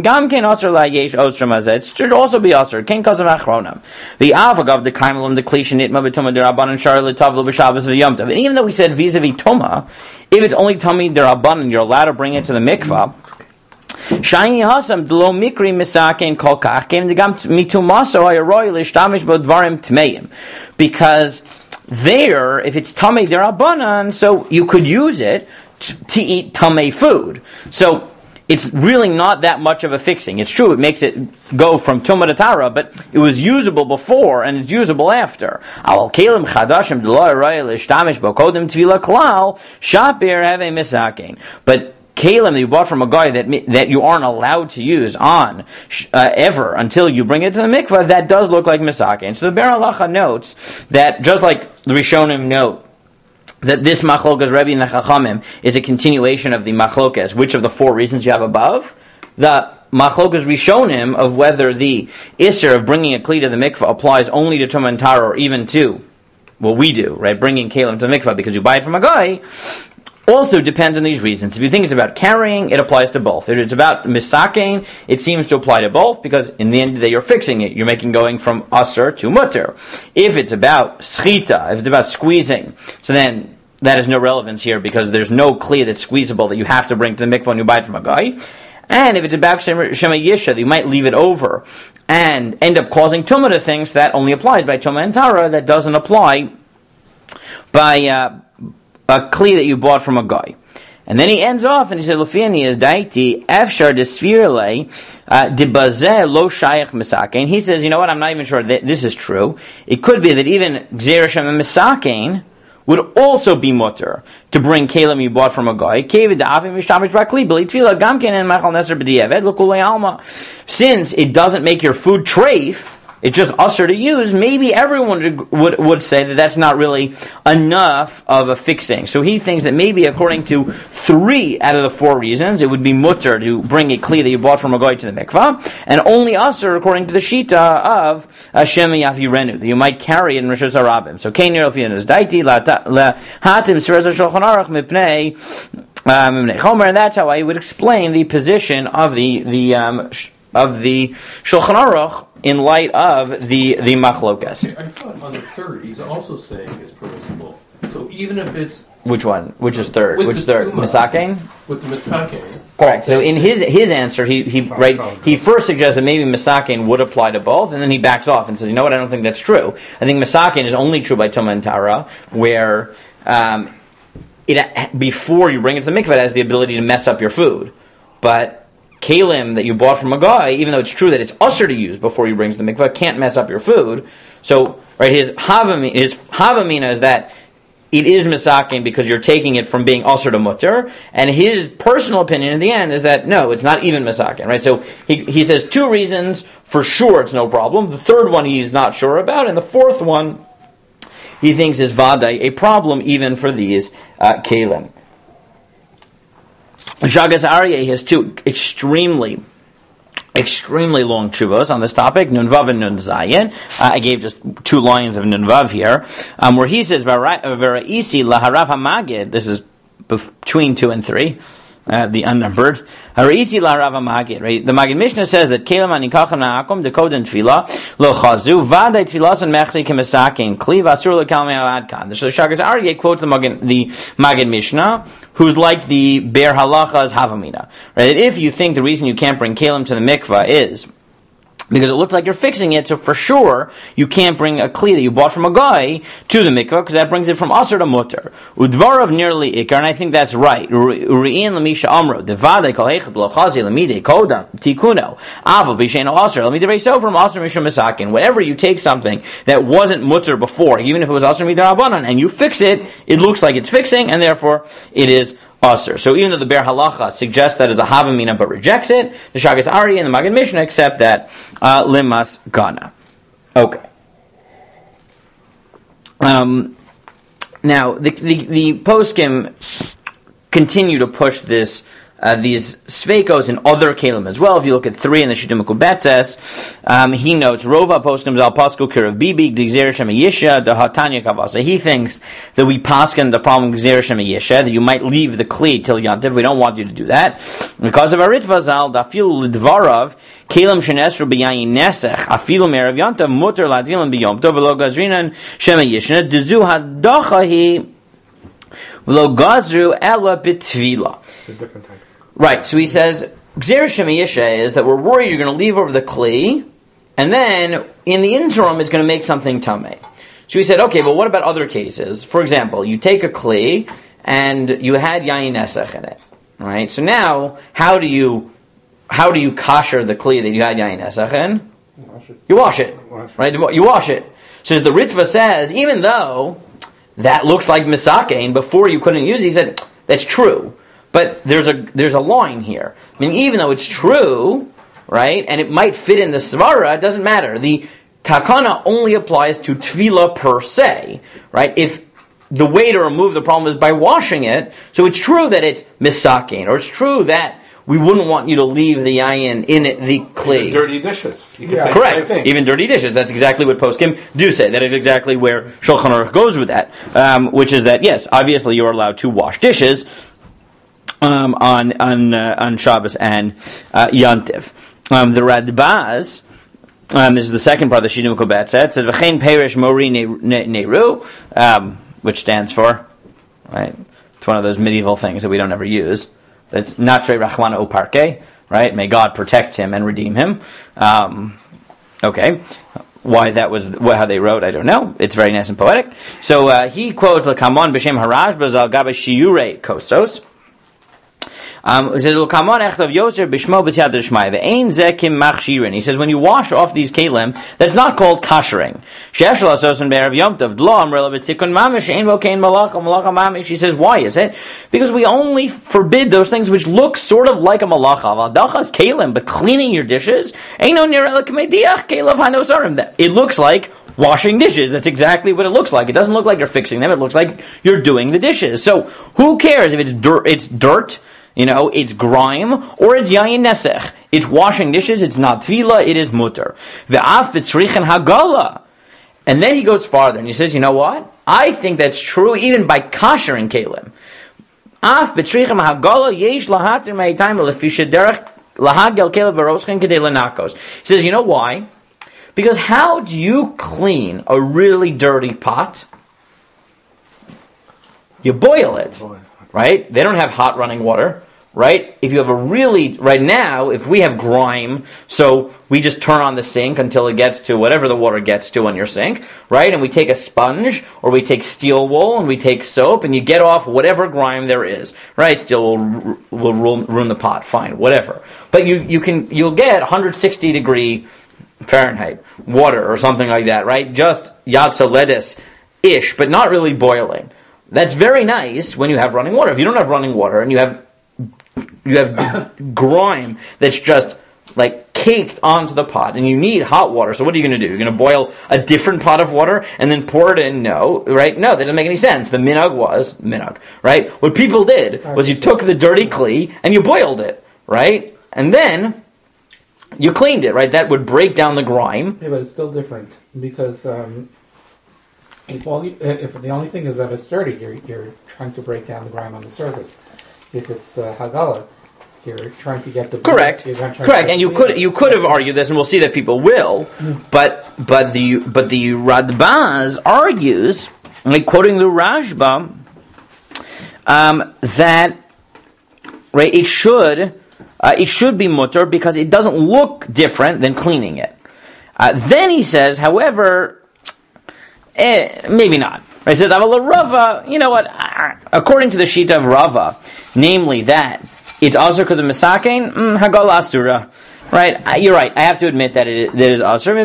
It should also be usher. The avagav the kaimelim the klisha nitma b'tuma derabanan shar l'tavlu b'shabbos v'yom tov. And even though we said vis-a-vis tuma, if it's only tummy derabanan, you're allowed to bring it to the mikvah. Shiny hasam dlo mikri misaken kolkach came the gam mitumaso hayaroy lishtamish bodvarim tmeim, because there, if it's tamei derabanan, so you could use it to eat tamei food. So it's really not that much of a fixing. It's true, it makes it go from tumah to tara, but it was usable before and it's usable after. Al kelim chadashim dlo hayaroy lishtamish bokodem tvila klal shapir have a misaken, but kalim that you bought from a guy that you aren't allowed to use on ever until you bring it to the mikvah, that does look like misake. And so the Ber Halacha notes that just like the Rishonim note that this machlokas Rebbe and the Chachamim is a continuation of the machlokas, which of the four reasons you have above, the machlokas Rishonim of whether the isser of bringing a kli to the mikvah applies only to Tumah and Tara or even to what we do, right, bringing kalim to the mikvah because you buy it from a guy, also depends on these reasons. If you think it's about carrying, it applies to both. If it's about misakein, it seems to apply to both because in the end of the day you're fixing it. You're making going from aser to mutter. If it's about schita, if it's about squeezing, so then that has no relevance here because there's no kli that's squeezable that you have to bring to the mikvah when you buy it from a guy. And if it's about shema yisha, that you might leave it over and end up causing tumah to things, that only applies by tumah and tara, that doesn't apply by a kli that you bought from a guy. And then he ends off and he said, Lufiani is daiti efshar desfirle dibazeh lo shayach misakein. He says, you know what, I'm not even sure that this is true. It could be that even gzera shem misakein would also be mutter to bring kalim you bought from a guy. Since it doesn't make your food treif, it's just usher to use, maybe everyone would say that that's not really enough of a fixing. So he thinks that maybe according to 3 out of the 4 reasons, it would be mutter to bring a kli that you bought from a guy to the mikvah, and only usher according to the shita of Shem Yafirenu, that you might carry it in Rosh Hashanah. So Kainir Elfian is daiti hatim sirez Shulchan Aruch mipnei chomer, and that's how I would explain the position of the Shulchan Aruch in light of the machlokas. I thought on the third, he's also saying it's permissible. So even if it's... Which one? Which is third? With Which the third? tumah. Misakein? With the mitakein. Correct. So in his answer, he first suggests that maybe misakein would apply to both, and then he backs off and says, you know what, I don't think that's true. I think misakein is only true by Tumah and Tara, where before you bring it to the mikveh, it has the ability to mess up your food. But kalim that you bought from a guy, even though it's true that it's usher to use before you bring it to the mikveh, can't mess up your food. So, right, his havamina is that it is misakin because you're taking it from being usher to mutter, and his personal opinion in the end is that no, it's not even misakin, right? So he says 2 reasons for sure it's no problem. The third one he's not sure about, and the fourth one he thinks is vadai, a problem even for these kalim. Shagas Aryeh has 2 extremely long tshuvos on this topic, Nun Vav and Nun Zayin. I gave just 2 lines of Nun Vav here, where he says, V'ra'isi laharav hamagid, this is between 2 and 3, the unnumbered. Harisi la Rav Magid, right? The Magid Mishnah says that Kelam anikacham na'akum dekoden tefila lo chazu vaday tefilas and mechzi kemisakin kliv asur lekalmei adkan. The Shagas Aryeh quotes the Magid Mishnah, who's like the Ber Halacha's Havamina, right? If you think the reason you can't bring Kelim to the mikvah is because it looks like you're fixing it, so for sure you can't bring a kli that you bought from a guy to the mikvah because that brings it from aser to mutter. Udvarav nearly ikar, and I think that's right. Uri'in l'misha amro devade kol hechad lochazi l'midei kodam tikuno aval b'sheino aser l'midei reiso from aser mishum misakin. Whenever you take something that wasn't mutter before, even if it was aser midei rabbanan, and you fix it, it looks like it's fixing, and therefore it is Aser. So even though the Ber Halacha suggests that as a Havamina but rejects it, the Shagas Aryeh and the Magid Mishnah accept that Limas Gana. Okay. Now, the poskim continue to push this these sveikos in other kelim as well. If you look at 3 in the Shittim Kubetzes, he notes Rova poskim zal pasku kirav bibi g'gzer shem yisha the hatanya kavasa. He thinks that we paskin the problem g'zer shem yisha, that you might leave the kli till yantiv. We don't want you to do that because of Aritva zal dafil lidvarav kelim shenesru b'yayin nesech afilu merav yantiv muter ladilim b'yom tov v'lo gazrinan shem yisha dezu hadacha hi v'lo gazru ela b'tvila. It's a different type. Right, so he says, Gzer Shemiyisha is that we're worried you're going to leave over the Kli, and then in the interim it's going to make something Tameh. So he said, okay, but what about other cases? For example, you take a Kli, and you had Yayin Nesach in it. Right, so now, how do you kosher the Kli that you had Yayin Nesach in? You wash it. Right, you wash it. So as the Ritva says, even though that looks like Misakein, before you couldn't use it, he said, that's true. But there's a line here. I mean, even though it's true, right, and it might fit in the svara, it doesn't matter. The takana only applies to tvila per se, right? If the way to remove the problem is by washing it, so it's true that it's misakin, or it's true that we wouldn't want you to leave the yayin in the kli. Even dirty dishes. You can say correct. the same thing. Even dirty dishes. That's exactly what poskim do say. That is exactly where Shulchan Aruch goes with that, which is that, yes, obviously you're allowed to wash dishes, on Shabbos and Yantiv. The Radbaz, this is the second part of the Shittim Kubetzes, says V'chein Perish Mori Neru, which stands for, right? It's one of those medieval things that we don't ever use. That's Natre Rachmana Uparke, right? May God protect him and redeem him. Okay. Why that was how they wrote, I don't know. It's very nice and poetic. So he quotes L'kamon b'shem Harash b'zal gabe shiurei kosos. He says, when you wash off these kelim, that's not called kashering. She says, why is it? Because we only forbid those things which look sort of like a malacha. But cleaning your dishes, it looks like washing dishes. That's exactly what it looks like. It doesn't look like you're fixing them. It looks like you're doing the dishes. So who cares if it's dirt? It's dirt. It's grime, or it's yayin nesech. It's washing dishes, it's not tefillah, it is mutter. Ve'af b'tzrichen hagala. And then he goes farther, and he says, you know what? I think that's true even by koshering kelim. Af b'tzrichen hagala yesh lahatir me'itayim lefi shederech lahagel kelim v'roschen kedei lenakos. He says, you know why? Because how do you clean a really dirty pot? You boil it. Right? They don't have hot running water, right? If you have right now, if we have grime, so we just turn on the sink until it gets to whatever the water gets to on your sink, right? And we take a sponge, or we take steel wool, and we take soap, and you get off whatever grime there is, right? Steel will ruin the pot, fine, whatever. But you'll get 160 degree Fahrenheit water or something like that, right? Just yatsa-lettuce-ish, but not really boiling. That's very nice when you have running water. If you don't have running water and you have grime that's just like caked onto the pot and you need hot water, so what are you going to do? You're going to boil a different pot of water and then pour it in? No, right? No, that doesn't make any sense. The minhag was minhag, right? What people did was you took the dirty kli and you boiled it, right? And then you cleaned it, right? That would break down the grime. Yeah, but it's still different because if the only thing is that it's dirty, you're trying to break down the grime on the surface. If it's hagala, you're trying to get the correct, and you could have argued this, and we'll see that people will, but the Radbaz argues, like quoting the Rashba, that right it should be mutter because it doesn't look different than cleaning it. Then he says, however, maybe not. He says, Rava, you know what? According to the Shita of Rava, namely that it's also because of Misakein, Hagala Asura. Right, you're right. I have to admit that it is asur.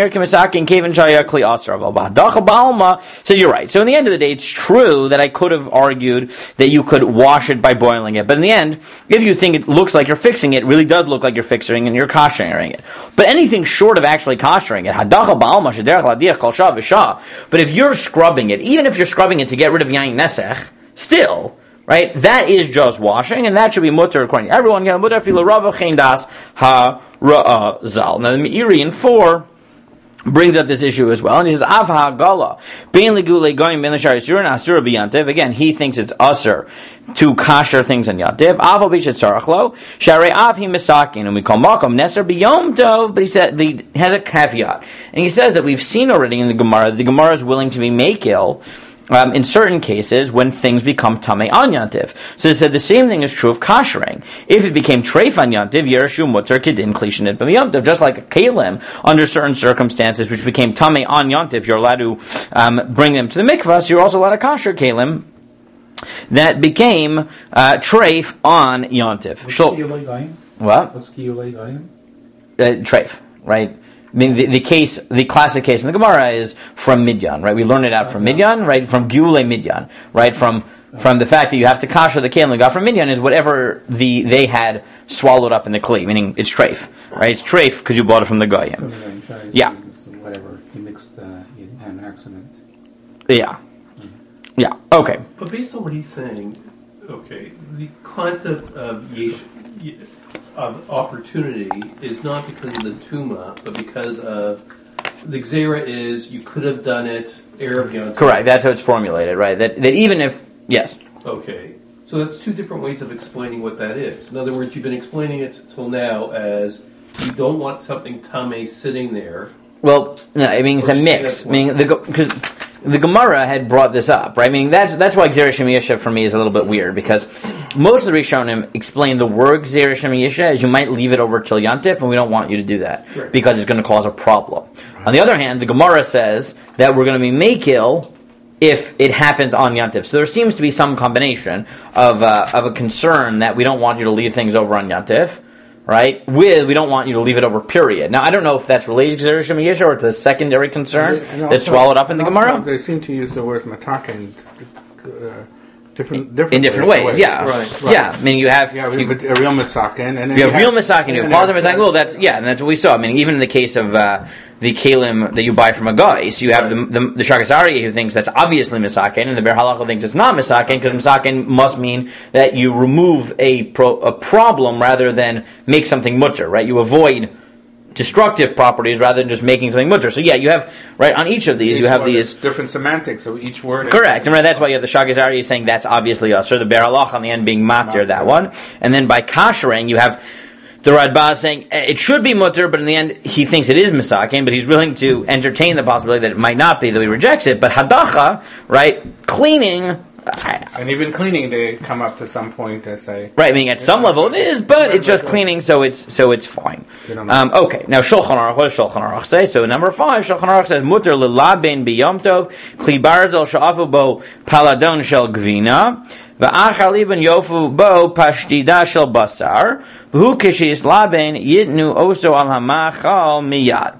So you're right. So in the end of the day, it's true that I could have argued that you could wash it by boiling it. But in the end, if you think it looks like you're fixing it, it really does look like you're fixing and you're koshering it. But anything short of actually koshering it, but if you're scrubbing it, even if you're scrubbing it to get rid of yain nesech, still, right, that is just washing, and that should be mutter according to everyone. Now the Meiri in 4 brings up this issue as well, and he says, Av ha'agala, bein legule goyim ben l'shar yisurin asura b'yantiv. Again, he thinks it's usur to kasher things in yantiv. Av b'shet sarachlo, sharei av he misakin, and we call makom neser b'yom tov, but he has a caveat. And he says that we've seen already in the Gemara is willing to be makil, in certain cases when things become tamei on yantiv. So they said the same thing is true of koshering. If it became treif on yantiv, yereshu mutter kedin klishenit b'yomtiv. Just like a kalim, under certain circumstances which became tamei on yantiv, you're allowed to bring them to the mikvah, so you're also allowed to kosher kalim that became treif on yantiv. What? What's kiyulei goyim? Treif, right? I mean, the classic case in the Gemara is from Midyan, right? We learn it out from Midyan, right? From Giulei Midyan, right? From the fact that you have to kasher the kelim we got from Midyan is whatever they had swallowed up in the kli, meaning it's treif, right? It's treif because you bought it from the goyim. Yeah. Whatever he mixed in an accident. Yeah. Yeah. Okay. But based on what he's saying, okay, the concept of of opportunity is not because of the tuma, but because of the gzera is you could have done it erev Yom Tov. Correct. That's how it's formulated, right? That even if yes. Okay. So that's two different ways of explaining what that is. In other words, you've been explaining it till now as you don't want something tamei sitting there. Well, no, I mean it's a mix. I mean because the Gemara had brought this up, right? I mean that's why Gzera Shemiyasha for me is a little bit weird, because most of the Rishonim explain the word Gzera Shemiyasha as you might leave it over till Yantif, and we don't want you to do that because it's going to cause a problem. On the other hand, the Gemara says that we're going to be makil if it happens on Yantif. So there seems to be some combination of a concern that we don't want you to leave things over on Yantif, right? We don't want you to leave it over, period. Now, I don't know if that's related to Gzera Shemiyasha or it's a secondary concern that's swallowed up in the Gemara. They seem to use the words matakin in different ways. Yeah, right. Yeah. I mean, you have a real misakin, and then you have real misakin. You have positive misakin. Well, that's and that's what we saw. I mean, even in the case of the kalim that you buy from a guy, so you have the Shagasari who thinks that's obviously misakin, and the Ber Halacha thinks it's not misakin because misakin must mean that you remove a problem rather than make something mutter, right? You avoid destructive properties rather than just making something mutter. So yeah, you have right on each of these. You have these different semantics of each word. Correct, and right, that's why you have the Shagazari saying that's obviously us, or the Ber Halach on the end being matir, that one, and then by kashering you have the Radbaz saying it should be mutter, but in the end he thinks it is misakin, but he's willing to entertain the possibility that it might not be, though he rejects it. But hadacha, right, cleaning. And even cleaning, they come up to some point to say, right. I mean, at some level it is, but it's just cleaning, so it's fine. Okay. Now Shulchan Aruch. What does Shulchan Aruch say? So number 5, Shulchan Aruch says mutter lelaben biyom tov kli barzel sha'afu bo paladon shel gvina va'achali ben yofu bo pashtida shel basar v'hu kishis laben yitnu oso al hamachal miyad.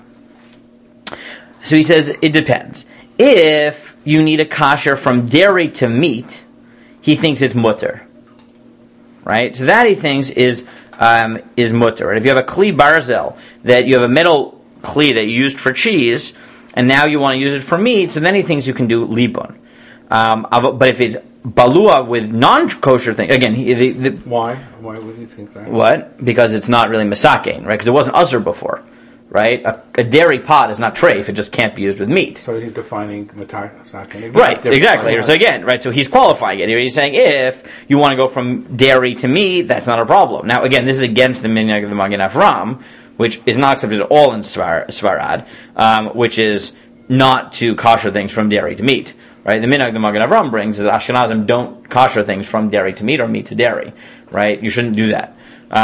So he says it depends. If you need a kasher from dairy to meat, he thinks it's mutter, right? So that he thinks is mutter. And if you have a kli barzel, that you have a metal kli that you used for cheese, and now you want to use it for meat, so then he thinks you can do libun. But if it's balua with non-kosher things, again, why? Why would you think that? What? Because it's not really misakein, right? Because it wasn't usher before. Right, a dairy pot is not treif; it just can't be used with meat. So he's defining matakin. Right, exactly. So again, right. So he's qualifying it. He's saying if you want to go from dairy to meat, that's not a problem. Now, again, this is against the minhag of the Magen Avraham, which is not accepted at all in Svarad, which is not to kosher things from dairy to meat. Right, the minhag the Magen Avraham brings is that Ashkenazim don't kosher things from dairy to meat or meat to dairy. Right, you shouldn't do that.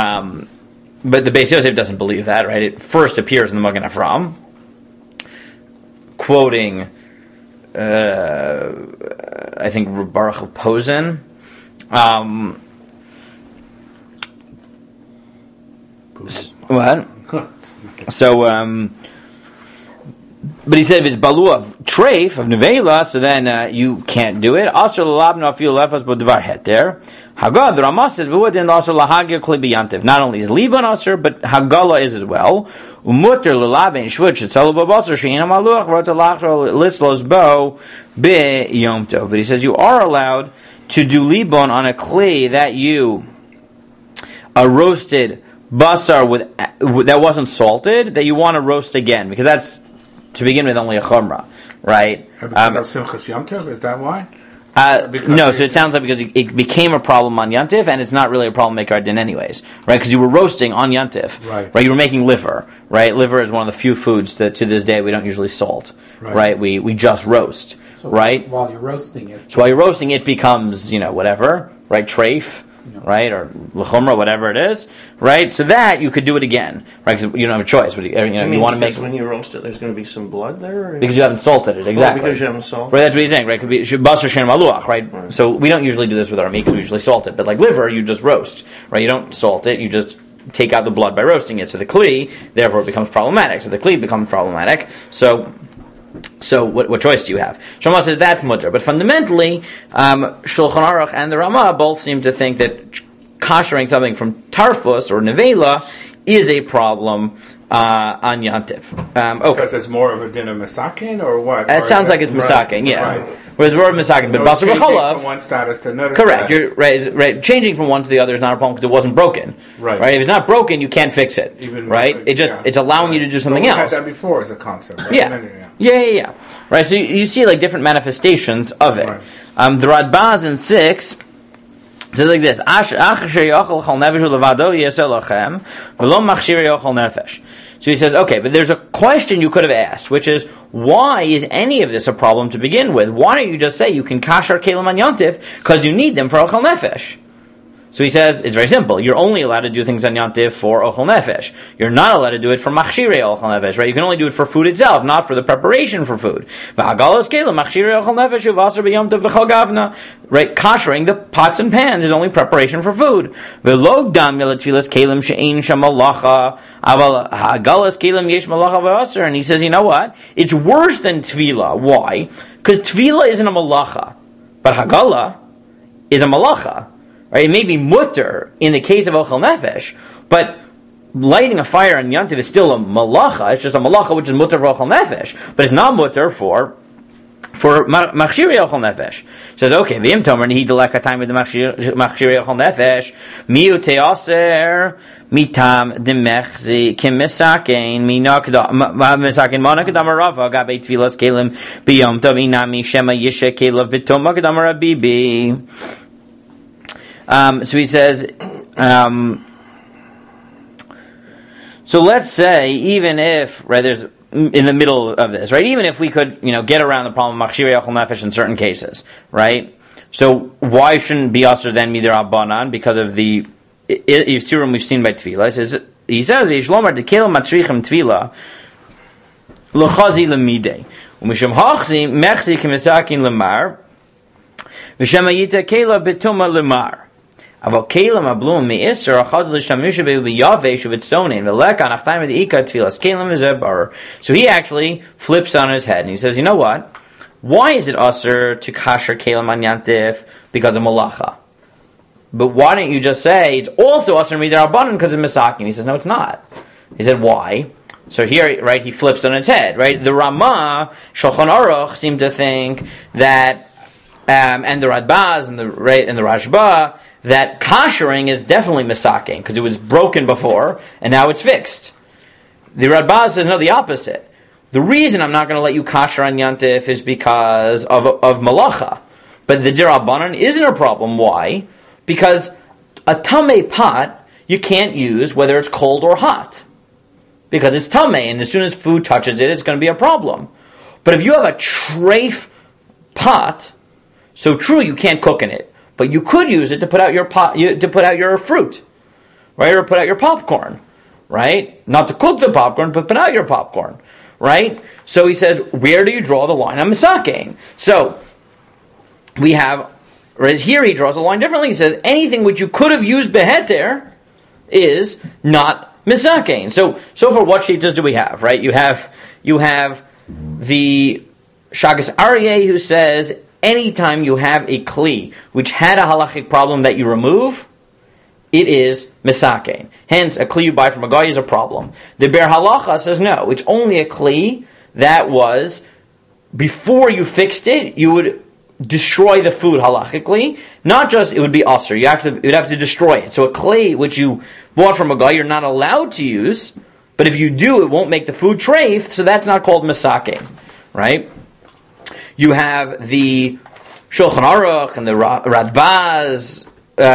But the Beis Yosef doesn't believe that, right? It first appears in the Magen Avraham, quoting, I think, Baruch of Posen. What? So, but he said if it's balu of treif, of nevela, so then you can't do it. Also, l'labna afil lefas b'dvar heter. Hagah, the Ramah says, v'udin also lahagya kli b'yantiv. Not only is liban aser, but hagala is as well. Umuter l'labein shvut shetzalu b'basar she'ina maluach v'rota lachro litzlos bo b'yom tov. But he says you are allowed to do liban on a clay that you roasted basar with that wasn't salted, that you want to roast again, because that's, to begin with, only a chumrah, right? Because of Simchas Yom Tov, is that why? No, so it sounds like because it became a problem on Yantif, and it's not really a problem maker din anyways, right? Because you were roasting on Yantif, right? You were making liver, right? Liver is one of the few foods that to this day we don't usually salt, right? We just roast, So right? while you're roasting it. So while you're roasting, it becomes, whatever, right? Treif, right? Or lechumra, whatever it is, right? So that you could do it again, right? Because you don't have a choice. You want to make, when you roast it, there's going to be some blood there? Or? because you haven't salted it, exactly. Because you haven't salted. Right, that's what he's saying, right? Could be basar shen maluach, right? So we don't usually do this with our meat because we usually salt it, but like liver, you just roast, right? You don't salt it, you just take out the blood by roasting it. So the kli, therefore, becomes problematic. So the kli becomes problematic. So what choice do you have? Shlomo says that's mutter, but fundamentally, Shulchan Aruch and the Ramah both seem to think that koshering something from tarfus or nevela is a problem on Yantif. Okay. Because it's more of a din of Masakin, or what? It sounds like it's Masakin, yeah. Right. Whereas more of Masakin, but Basar Changing B'cholav, from one status to another. correct. status. You're right. Changing from one to the other is not a problem because it wasn't broken. Right. If it's not broken, you can't fix it. Even right. It just it's allowing you to do something we've else. had that before as a concept. Right? Yeah. Right. So you see like different manifestations of it. Right. The Radbaz in 6 says like this: So he says, okay, but there's a question you could have asked, which is, why is any of this a problem to begin with? Why don't you just say you can kasher kelim on Yontif because you need them for ochel nefesh? So he says, it's very simple. You're only allowed to do things on Yantiv for Ochel Nefesh. You're not allowed to do it for Machshirei Ochel Nefesh, right? You can only do it for food itself, not for the preparation for food. Right? Koshering the pots and pans is only preparation for food. And he says, you know what? It's worse than Tvila. Why? Because Tvila isn't a malacha, but Hagala is a malacha. Right? It may be mutter in the case of Ochel Nefesh, but lighting a fire on Yantiv is still a malacha. It's just a malacha which is mutter for Ochel Nefesh, but it's not mutter for Machshirei Ochel Nefesh. He says, okay, v'im tomer nihi deleka time with the Machshirei Ochel Nefesh miu teaser mitam demechzi kimisakein misakein monakadam rava gabe tvilas kelim biyom tov inami shema yishe kelav bitom makadam rabibi. So he says, so let's say, even if, right, there's, in the middle of this, right, even if we could, get around the problem of Machshirei Ochel Nefesh in certain cases, right, so why shouldn't be Aser then Midir Abanan, because of the Yisurim we've seen by Tvila? He says, V'yishlomar dekel matrichem Tvila, l'chazi l'midei, u'mishum hachzi mechzi k'misakin l'mar, v'shemayita kela betuma l'mar. About Kalim Ablum Meisser Achad L'Shamisha B'Yaveh Shuvitzonin V'Leka Nachtaim D'Ika Tfilas Kalim V'Zebar. So he actually flips on his head and he says, you know what? Why is it usher to kasher Kalim on Yantif? Because of Malacha. But why don't you just say it's also usher Midar Abanan because of Misakin? He says, no, it's not. He said, why? So here, right, he flips on its head, right? The Ramah, Shulchan Aruch seem to think that, and the Radbaz and the Rashba, that koshering is definitely misaking, because it was broken before, and now it's fixed. The Radbaz says, no, the opposite. The reason I'm not going to let you kosher on Yantif is because of malacha. But the Dirabanan isn't a problem. Why? Because a tamei pot, you can't use whether it's cold or hot. Because it's tamei, and as soon as food touches it, it's going to be a problem. But if you have a treif pot, so true, you can't cook in it, but you could use it to put out your fruit, right, or put out your popcorn, right? Not to cook the popcorn, but put out your popcorn, right? So he says, where do you draw the line on misakein? So we have, right here he draws the line differently. He says anything which you could have used beheter is not misakein. So far, what shitas do we have? Right? You have the Shagas Aryeh who says anytime you have a kli which had a halachic problem that you remove, it is misakein. Hence, a kli you buy from a guy is a problem. The Ber Halacha says no. It's only a kli that was before you fixed it. You would destroy the food halachically. Not just it would be usher. You'd have to destroy it. So a kli which you bought from a guy, you're not allowed to use. But if you do, it won't make the food treif. So that's not called misakein, right? You have the Shulchan Aruch and the Radbaz.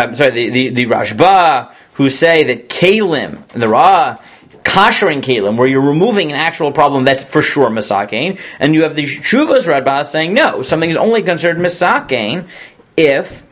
The Rashba, who say that kalim, the Ra, kashering kalim, where you're removing an actual problem, that's for sure misakein. And you have the Shuvas Radbaz saying, no, something is only considered misakein if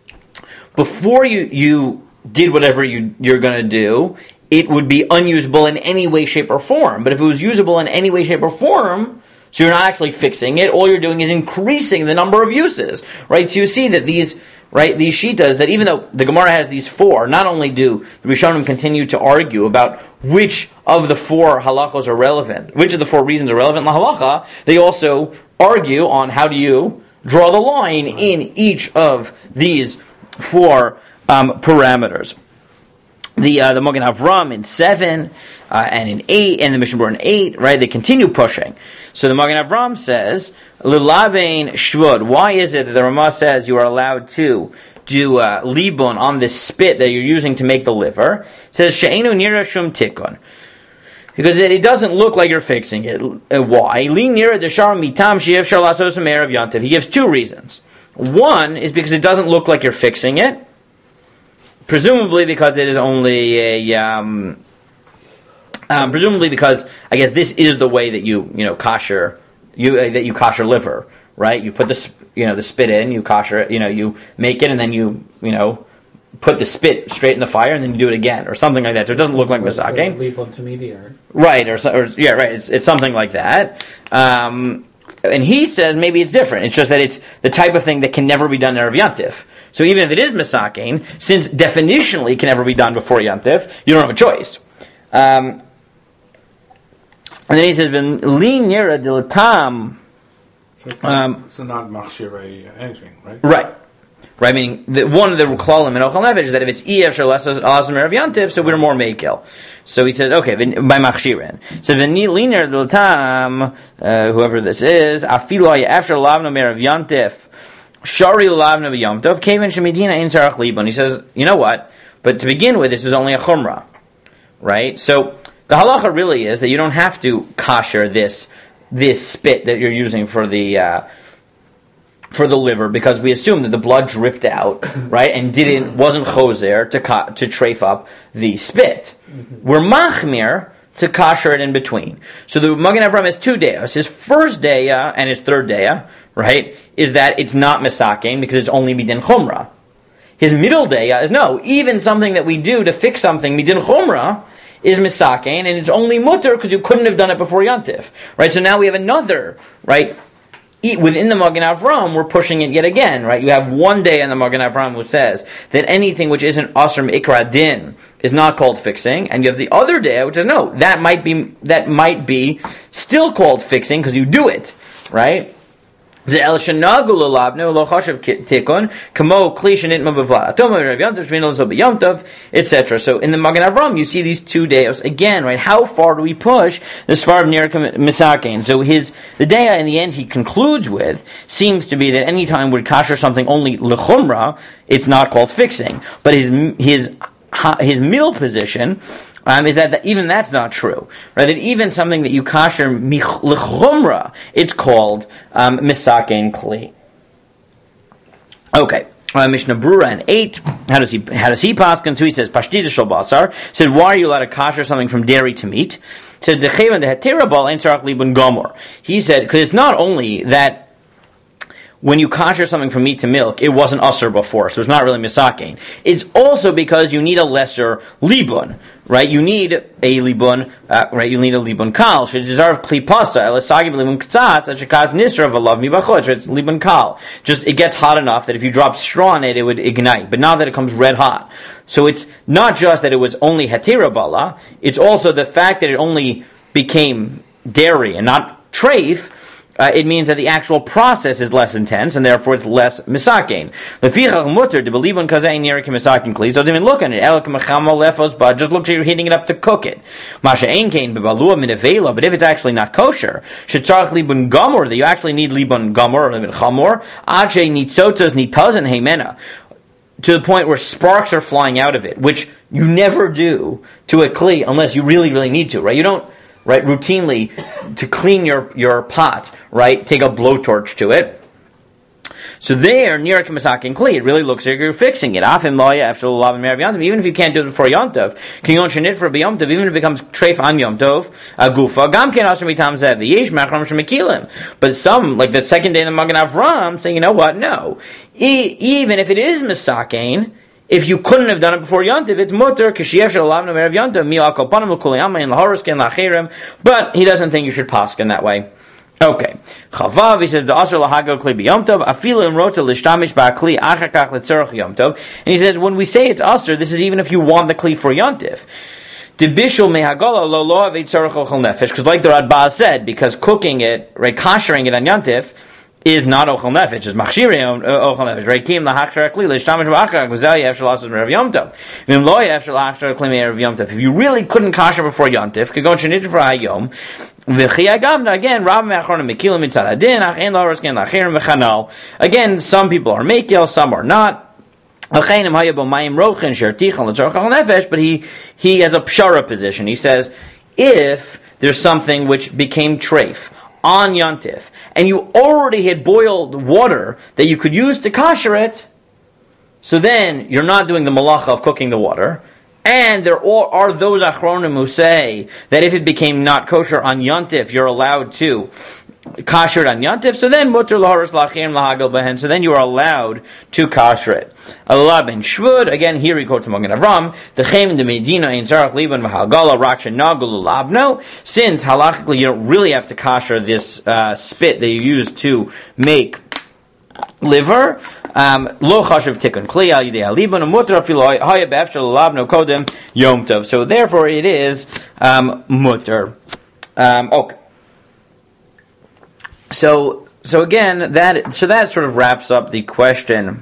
before you did whatever you're going to do, it would be unusable in any way, shape, or form. But if it was usable in any way, shape, or form, so you're not actually fixing it, all you're doing is increasing the number of uses, right? So you see that these shitas, that even though the Gemara has these four, not only do the Rishonim continue to argue about which of the four halachos are relevant, which of the four reasons are relevant in the halacha, they also argue on how do you draw the line in each of these four parameters. The Magen Avram in 7 and in 8 and the Mishnah Berurah in 8, right? They continue pushing. So the Magen Avram says, "L'lavein shvud." Why is it that the Ramah says you are allowed to do libun on this spit that you're using to make the liver? It says she'enu nira shum tikun, because it doesn't look like you're fixing it. Why? Li nira deshar mitam she'ef shar lasos erev yantiv. He gives two reasons. One is because it doesn't look like you're fixing it. Presumably because it is only a, presumably because I guess this is the way that you kosher liver, right? You put the spit in, you kosher it, you make it, and then you put the spit straight in the fire, and then you do it again, or something like that. So it doesn't look like misakein, right? Or right. It's something like that. And he says maybe it's different. It's just that it's the type of thing that can never be done in Erev Yantif. So even if it is misakein, since definitionally it can never be done before Yantif, you don't have a choice. And then he says, "Li nira dilatam." So it's not machshirei anything, right? Right. Meaning one of the klalim in Ochel Nefesh is that if it's ef shel alasem Erev Yantif, so we're more mekel. So he says, okay, by machshirin. So li nira dilatam, whoever this is, afilu after lavno Erev Yantif. Shari lavna b'yomtov kaven shemedina ein sarach libon. He says, you know what? But to begin with, this is only a chumrah, right? So the halacha really is that you don't have to kosher this spit that you're using for the liver, because we assume that the blood dripped out, right, and wasn't choser to treif up the spit. Mm-hmm. We're machmir to kosher it in between. So the Magen Avram has two deyas. His first deya and his third deya, right, is that it's not misakein because it's only midin chumrah. His middle deya is no, even something that we do to fix something midin chumrah is misakein, and it's only mutter because you couldn't have done it before Yantif, right? So now we have another, right? Within the Magen Avram, we're pushing it yet again, right? You have one day in the Magen Avram who says that anything which isn't asr mikra din is not called fixing, and you have the other day which says no, that might be still called fixing because you do it, right? Etc. So in the Magen Avram you see these two deos again, right? How far do we push the svar of nira misakein? So the deya in the end he concludes with seems to be that any time we kasher something only lechumra, it's not called fixing. But his middle position is that even that's not true, right? That even something that you kasher l'chumra, it's called misakein kli. Okay, Mishnah Berurah in 8. How does he paskin? So he says pashtida shel basar. Said, why are you allowed to kasher something from dairy to meat? Said dechevan dehetera bal ein sarach libun gomor. He said because it's not only that when you kosher something from meat to milk, it wasn't usher before, so it's not really misakein. It's also because you need a lesser libun, right? You need a libun, right? You need a libun kal. Shedizarv klipasa elasagi libun ktsatz ashekat nisra v'lav mibachot. It's libun kal. Just it gets hot enough that if you drop straw in it, it would ignite. But now that it comes red hot, so it's not just that it was only hetera bala. It's also the fact that it only became dairy and not treif. It means that the actual process is less intense, and therefore it's less misakein. Lefichach mutter to believe on kazay nira misakein kli. Doesn't even look at it. El k'mechamo lefos, but just looks like you're heating it up to cook it. Masha ein kain bebalua minavela. But if it's actually not kosher, shetzarach libun gamor, that you actually need libun gamor or libun chamor. Ache nitzotzos nitazan heimena. To the point where sparks are flying out of it, which you never do to a kli unless you really, really need to, right? You don't. Right, routinely, to clean your pot, right, take a blowtorch to it. So there, near Kimasakin Kli, it really looks like you're fixing it. Even if you can't do it before Yom Tov, even if it becomes treif on Yom Tov, Gufa, but some, like the second day of the Magen Avram, say, you know what, no. Even if it is Misakein, if you couldn't have done it before Yontiv, it's mutter, but he doesn't think you should paskin that way. Okay. Chavav, he says, the asr lahago kli b'yomtov, afilu imrota l'shtamish ba'kli achakach l'tzorach yomtov. And he says, when we say it's asr, this is even if you want the kli for Yontiv. Because like the Radbaz said, because cooking it, right, koshering it on Yontif, is not ochel nefesh, is machshiri ochel nefesh. Reikim lahachshar akli l'shtamish b'achar g'zel yev shel asos me'erev Yom Tov. V'im lo yev shel achshar akli me'erev Yom Tov. If you really couldn't kosher before Yom Tov, could go and shenit for hayom. V'chi agamna again. Rab me'achronim mekilim mitzad adin. Ach ein lo rasken lachirim v'chanal. Again, some people are mekel, some are not. But he has a pshara position. He says, if there's something which became treif on Yontif, and you already had boiled water that you could use to kosher it, so then you're not doing the malacha of cooking the water. And there are those achronim who say that if it became not kosher on Yontif, you're allowed to kosher it on Yontif. So then mutter laharis lachim lahagel behen. So then you are allowed to kosher it. Allah ben Shvud, again here he quotes from Magen Avram, the chem de medina in zarach liban v'hagala raksha nagul labno. Since halachically you don't really have to kosher this spit that you use to make liver. Lo chashuv tikun kli al yidei aliban umuter afilu haya be'efshel labno kodem yom tov. So therefore it is mutter. Okay. So again, that sort of wraps up the question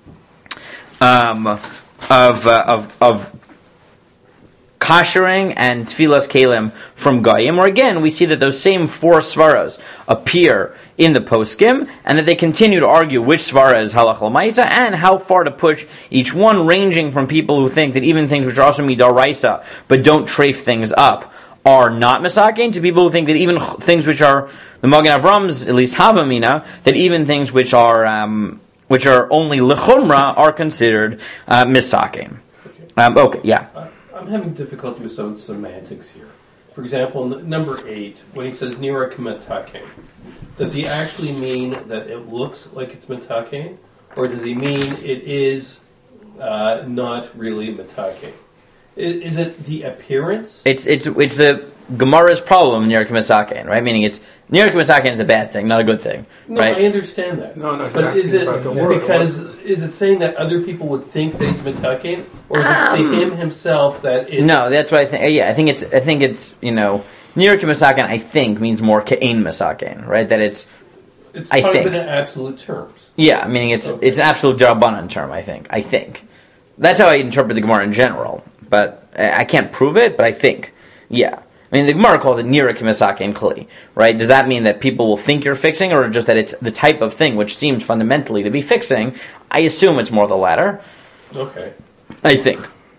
of koshering and tfilas kelim from Goyim, where again we see that those same four svaras appear in the poskim, and that they continue to argue which svara is halach l'maisa and how far to push each one, ranging from people who think that even things which are also midaraisa but don't treif things up are not misakein, to people who think that even things which are the Magen Avram's at least havamina, that even things which are only lechumra are considered misakein. Okay, yeah. I'm having difficulty with some of the semantics here. For example, number 8, when he says nira k'metakein, does he actually mean that it looks like it's metakein, or does he mean it is not really metakein? Is it the appearance? It's the Gemara's problem, nira k'metakein, right? Meaning it's nira k'metakein is a bad thing, not a good thing. No, right? I understand that. No, he's but asking is it about the word. because is it saying that other people would think that it's metakein, or is it to him himself that it's... No, that's what I think. Yeah, I think it's nira k'metakein, I think, means more ka'ein misakein, right? That it's I talking think about in absolute terms. Yeah, meaning it's an absolute Darabanan term, I think. That's how I interpret the Gemara in general, but I can't prove it, but I think. Yeah. I mean, the Gemara calls it nira k'misakein kli, right? Does that mean that people will think you're fixing, or just that it's the type of thing which seems fundamentally to be fixing? I assume it's more the latter. Okay. I think.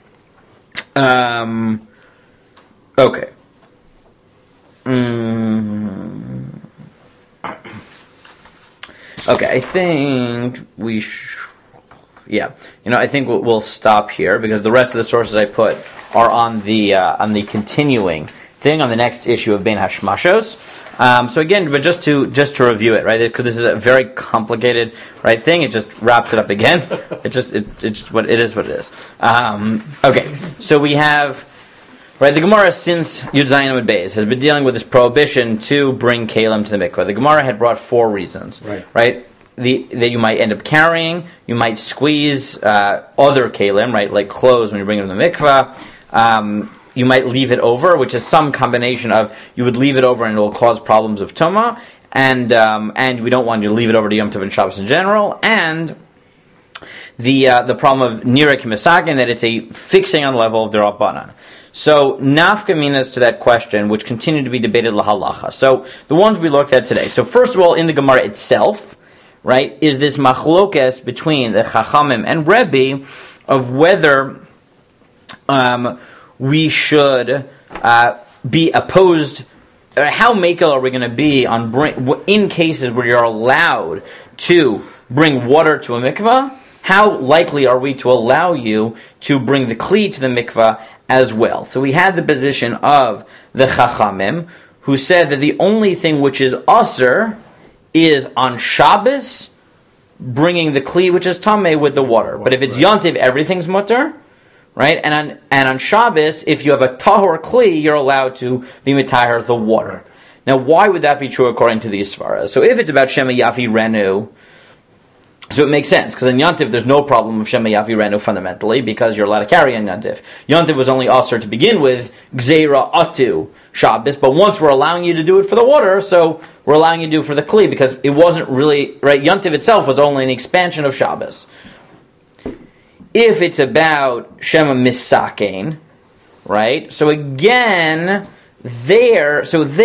Okay. Okay, I think we I think we'll stop here, because the rest of the sources I put are on the continuing thing on the next issue of Bein Hashmashos. So again, but just to review it, right? Because this is a very complicated, right, thing. It just wraps it up again. It's just what it is. What it is. Okay, so we have. Right, the Gemara since Yud Zayin Amud Beis has been dealing with this prohibition to bring kalim to the mikveh. The Gemara had brought 4 reasons. Right? That you might end up carrying, you might squeeze other kalim, right, like clothes when you bring them to the mikveh. You might leave it over, which is some combination of you would leave it over and it will cause problems of tuma, and we don't want you to leave it over to Yom Tov and Shabbos in general, and the problem of nirek misakin, that it's a fixing on the level of the Rabbanan. So, nafka minas to that question, which continue to be debated lahalacha. So, the ones we looked at today. So, first of all, in the Gemara itself, right, is this machlokes between the Chachamim and Rebbe of whether we should be opposed, or how makel are we going to be on in cases where you're allowed to bring water to a mikvah? How likely are we to allow you to bring the kli to the mikvah as well? So we had the position of the Chachamim, who said that the only thing which is aser is on Shabbos bringing the kli, which is tameh, with the water. But if it's yontiv, everything's mutter, right? And on Shabbos, if you have a tahor kli, you're allowed to be mitahar the water. Now, why would that be true according to these svaras? So if it's about Shema Yafi Renu, so it makes sense, because in Yontif there's no problem of Shema Yafi Renu fundamentally, because you're allowed to carry on Yontif. Yontif was only aser to begin with, Gzeira Atu Shabbos, but once we're allowing you to do it for the water, so we're allowing you to do it for the Kli, because it wasn't really, right, Yontif itself was only an expansion of Shabbos. If it's about Shema Misakein, right, so again, there,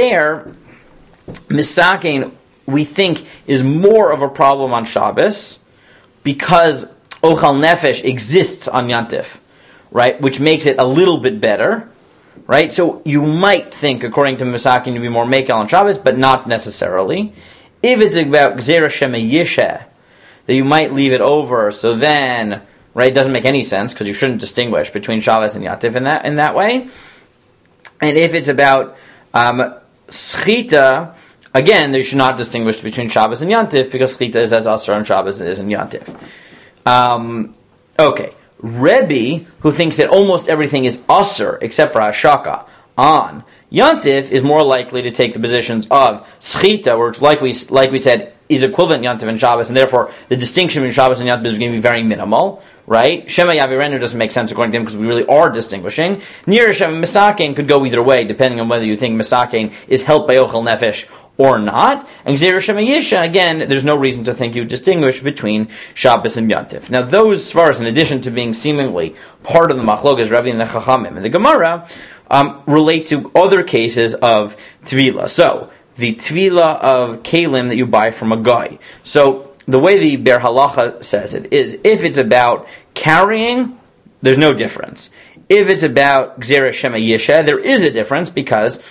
Misakein, we think, is more of a problem on Shabbos because Ochal Nefesh exists on Yantif, right? Which makes it a little bit better, right? So you might think, according to Misakin, to be more Mekel on Shabbos, but not necessarily. If it's about Gzera Shema Yisheh, that you might leave it over, so then, right, it doesn't make any sense because you shouldn't distinguish between Shabbos and Yantif in that way. And if it's about Schita, again, they should not distinguish between Shabbos and Yantif because Schita is as Asr on Shabbos as it is in Yantif. Okay. Rebbe, who thinks that almost everything is Asr except for Hashaka on Yantif, is more likely to take the positions of Schita, which, like we said, is equivalent Yantif and Shabbos, and therefore the distinction between Shabbos and Yantif is going to be very minimal. Right? Shema Yavirenu doesn't make sense according to him because we really are distinguishing. Nir Shema Misakein could go either way, depending on whether you think Misakein is helped by Ochel Nefesh or not. And Gzeira Shema Yisha, again, there's no reason to think you distinguish between Shabbos and Yantif. Now, those svaras, in addition to being seemingly part of the Machlokas, Rabbi and the Chachamim and the Gemara, relate to other cases of Tvila. So, the Tvila of Kalim that you buy from a guy. So, the way the Ber Halacha says it is, if it's about carrying, there's no difference. If it's about Gzera Shema Yisha, there is a difference because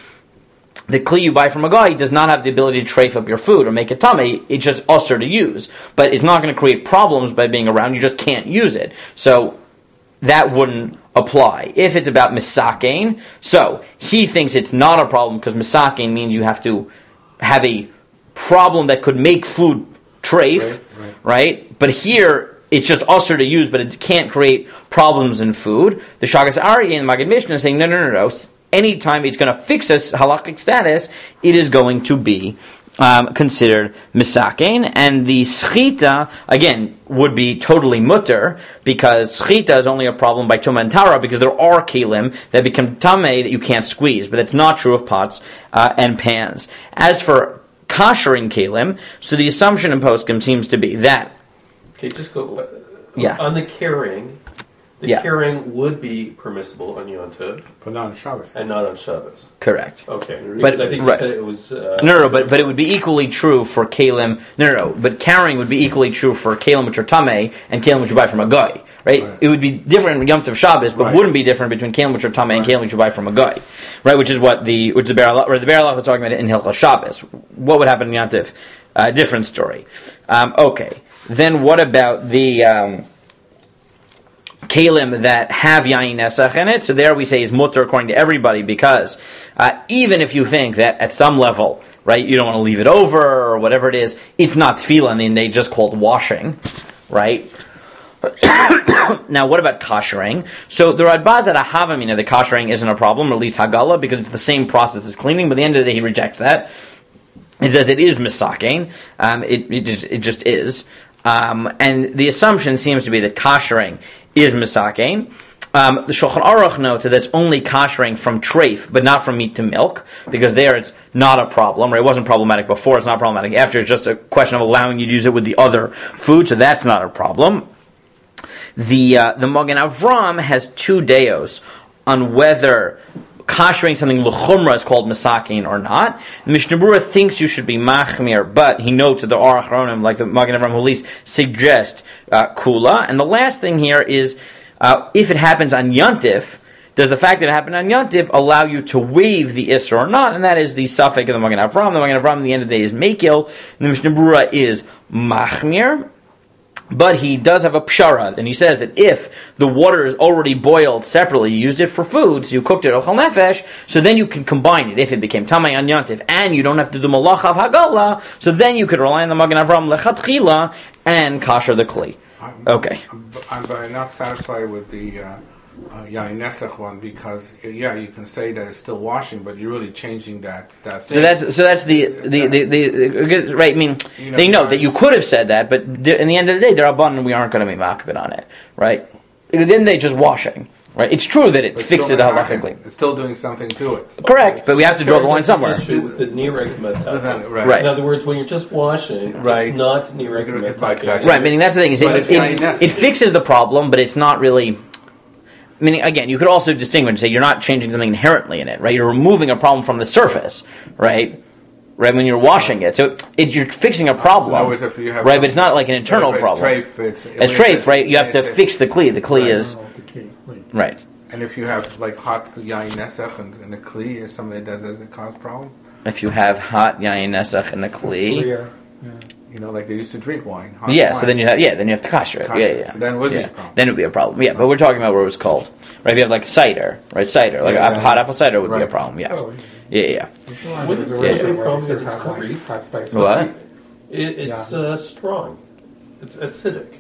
the kli you buy from a guy does not have the ability to trafe up your food or make it tummy. It's just usher to use. But it's not going to create problems by being around. You just can't use it. So that wouldn't apply. If it's about Misakein, so he thinks it's not a problem because Misakein means you have to have a problem that could make food trafe, right? But here, it's just usher to use, but it can't create problems in food. The Shagas Aryeh and the Maggid Mishnah is saying, no. Anytime it's going to fix its halakhic status, it is going to be considered misakein. And the schita, again, would be totally mutter, because schita is only a problem by tumah and tara, because there are kelim that become tameh that you can't squeeze. But that's not true of pots and pans. As for kashering kalim, so the assumption in poskim seems to be that. Okay, just go. On the carrying, carrying would be permissible on Yom Tov, but not on Shabbos, and not on Shabbos. Correct. Okay, but I think you said it was. But it would be equally true for kalim. But carrying would be equally true for kalim which are tameh and kalim which you buy from a guy. Right? It would be different in Yom Tov Shabbos, but wouldn't be different between kalim which are tameh and kalim which you buy from a guy. Right? Which is what the Ber Halacha is talking about in Hilchos Shabbos. What would happen in Yom Tov? Different story. Okay. Then what about the kalim that have yayin nesach in it. So there we say is mutter according to everybody, because even if you think that at some level, right, you don't want to leave it over or whatever it is, it's not tefillah, and they just called washing, right? Now, what about koshering? So the Radbaz at Ahavamina, the koshering isn't a problem, or at least Hagala, because it's the same process as cleaning, but at the end of the day he rejects that. He says it is misakein. It just is. And the assumption seems to be that koshering is misakein. The Shulchan Aruch notes that it's only koshering from treif, but not from meat to milk, because there it's not a problem. Right? It wasn't problematic before, it's not problematic after. It's just a question of allowing you to use it with the other food, so that's not a problem. The Magen Avram has two deos on whether koshering something l'chumra is called misakein or not. The Mishnah Berurah thinks you should be machmir, but he notes that the Aruch Ronim, like the Magen Avram Hulis, suggest kula. And the last thing here is, if it happens on Yontif, does the fact that it happened on Yontif allow you to waive the Isser or not? And that is the suffix of the Magen Avram. The Magen Avram at the end of the day is Mekil. The Mishnah Berurah is machmir. But he does have a pshara, and he says that if the water is already boiled separately, you used it for food, so you cooked it ochel nefesh, so then you can combine it if it became tamei on yantiv, and you don't have to do malach of hagala, so then you could rely on the Magen Avram lechatchila and kasher the kli. Okay. I'm not satisfied with the yain nesach one, because you can say that it's still washing, but you're really changing that thing. So that's the right. I mean, they know that you could have said that, but in the end of the day, they're abundant. We aren't going to be makbid on it, right? Then they just washing, right? It's true that it fixes it halachically. It's still doing something to it. Correct, but we have to draw the line somewhere. Issue with the nirek mataka. Right. In other words, when you're just washing, it's not nirek mataka. Right. Meaning that's the thing. Is it fixes the problem, but it's not really. Meaning, again, you could also distinguish and say you're not changing something inherently in it, right? You're removing a problem from the surface, right? Right, when you're washing it. So you're fixing a problem, right? But it's not like an internal problem. It's treif, right? You have to fix the kli. The kli is... Right. And if you have like hot yain nesach and the kli or something, that doesn't cause problem? If you have hot yain nesach and the kli... You know, like they used to drink wine. Yeah, wine. So then you have to kasher it. Yeah. So then it would be a problem. Then it would be a problem. Yeah, but we're talking about what it was called. Right, if you have like cider, right? Cider. Like hot apple cider would be a problem. Yeah. Oh, yeah. Wouldn't the problem is it's curry? Hot spice. What? It's strong. It's acidic.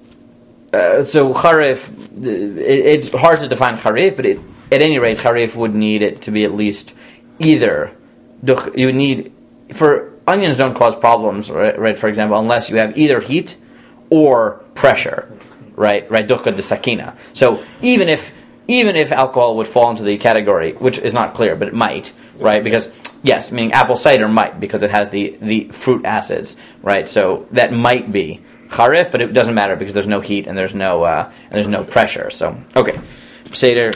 So charif, it's hard to define charif, but at any rate, charif would need it to be at least either. You would need for onions don't cause problems, right? For example, unless you have either heat or pressure, right? Right, duchka de sakina. So even if alcohol would fall into the category, which is not clear, but it might, right? Because yes, meaning apple cider might, because it has the fruit acids, right? So that might be charif, but it doesn't matter because there's no heat and there's no pressure. So okay, Seder.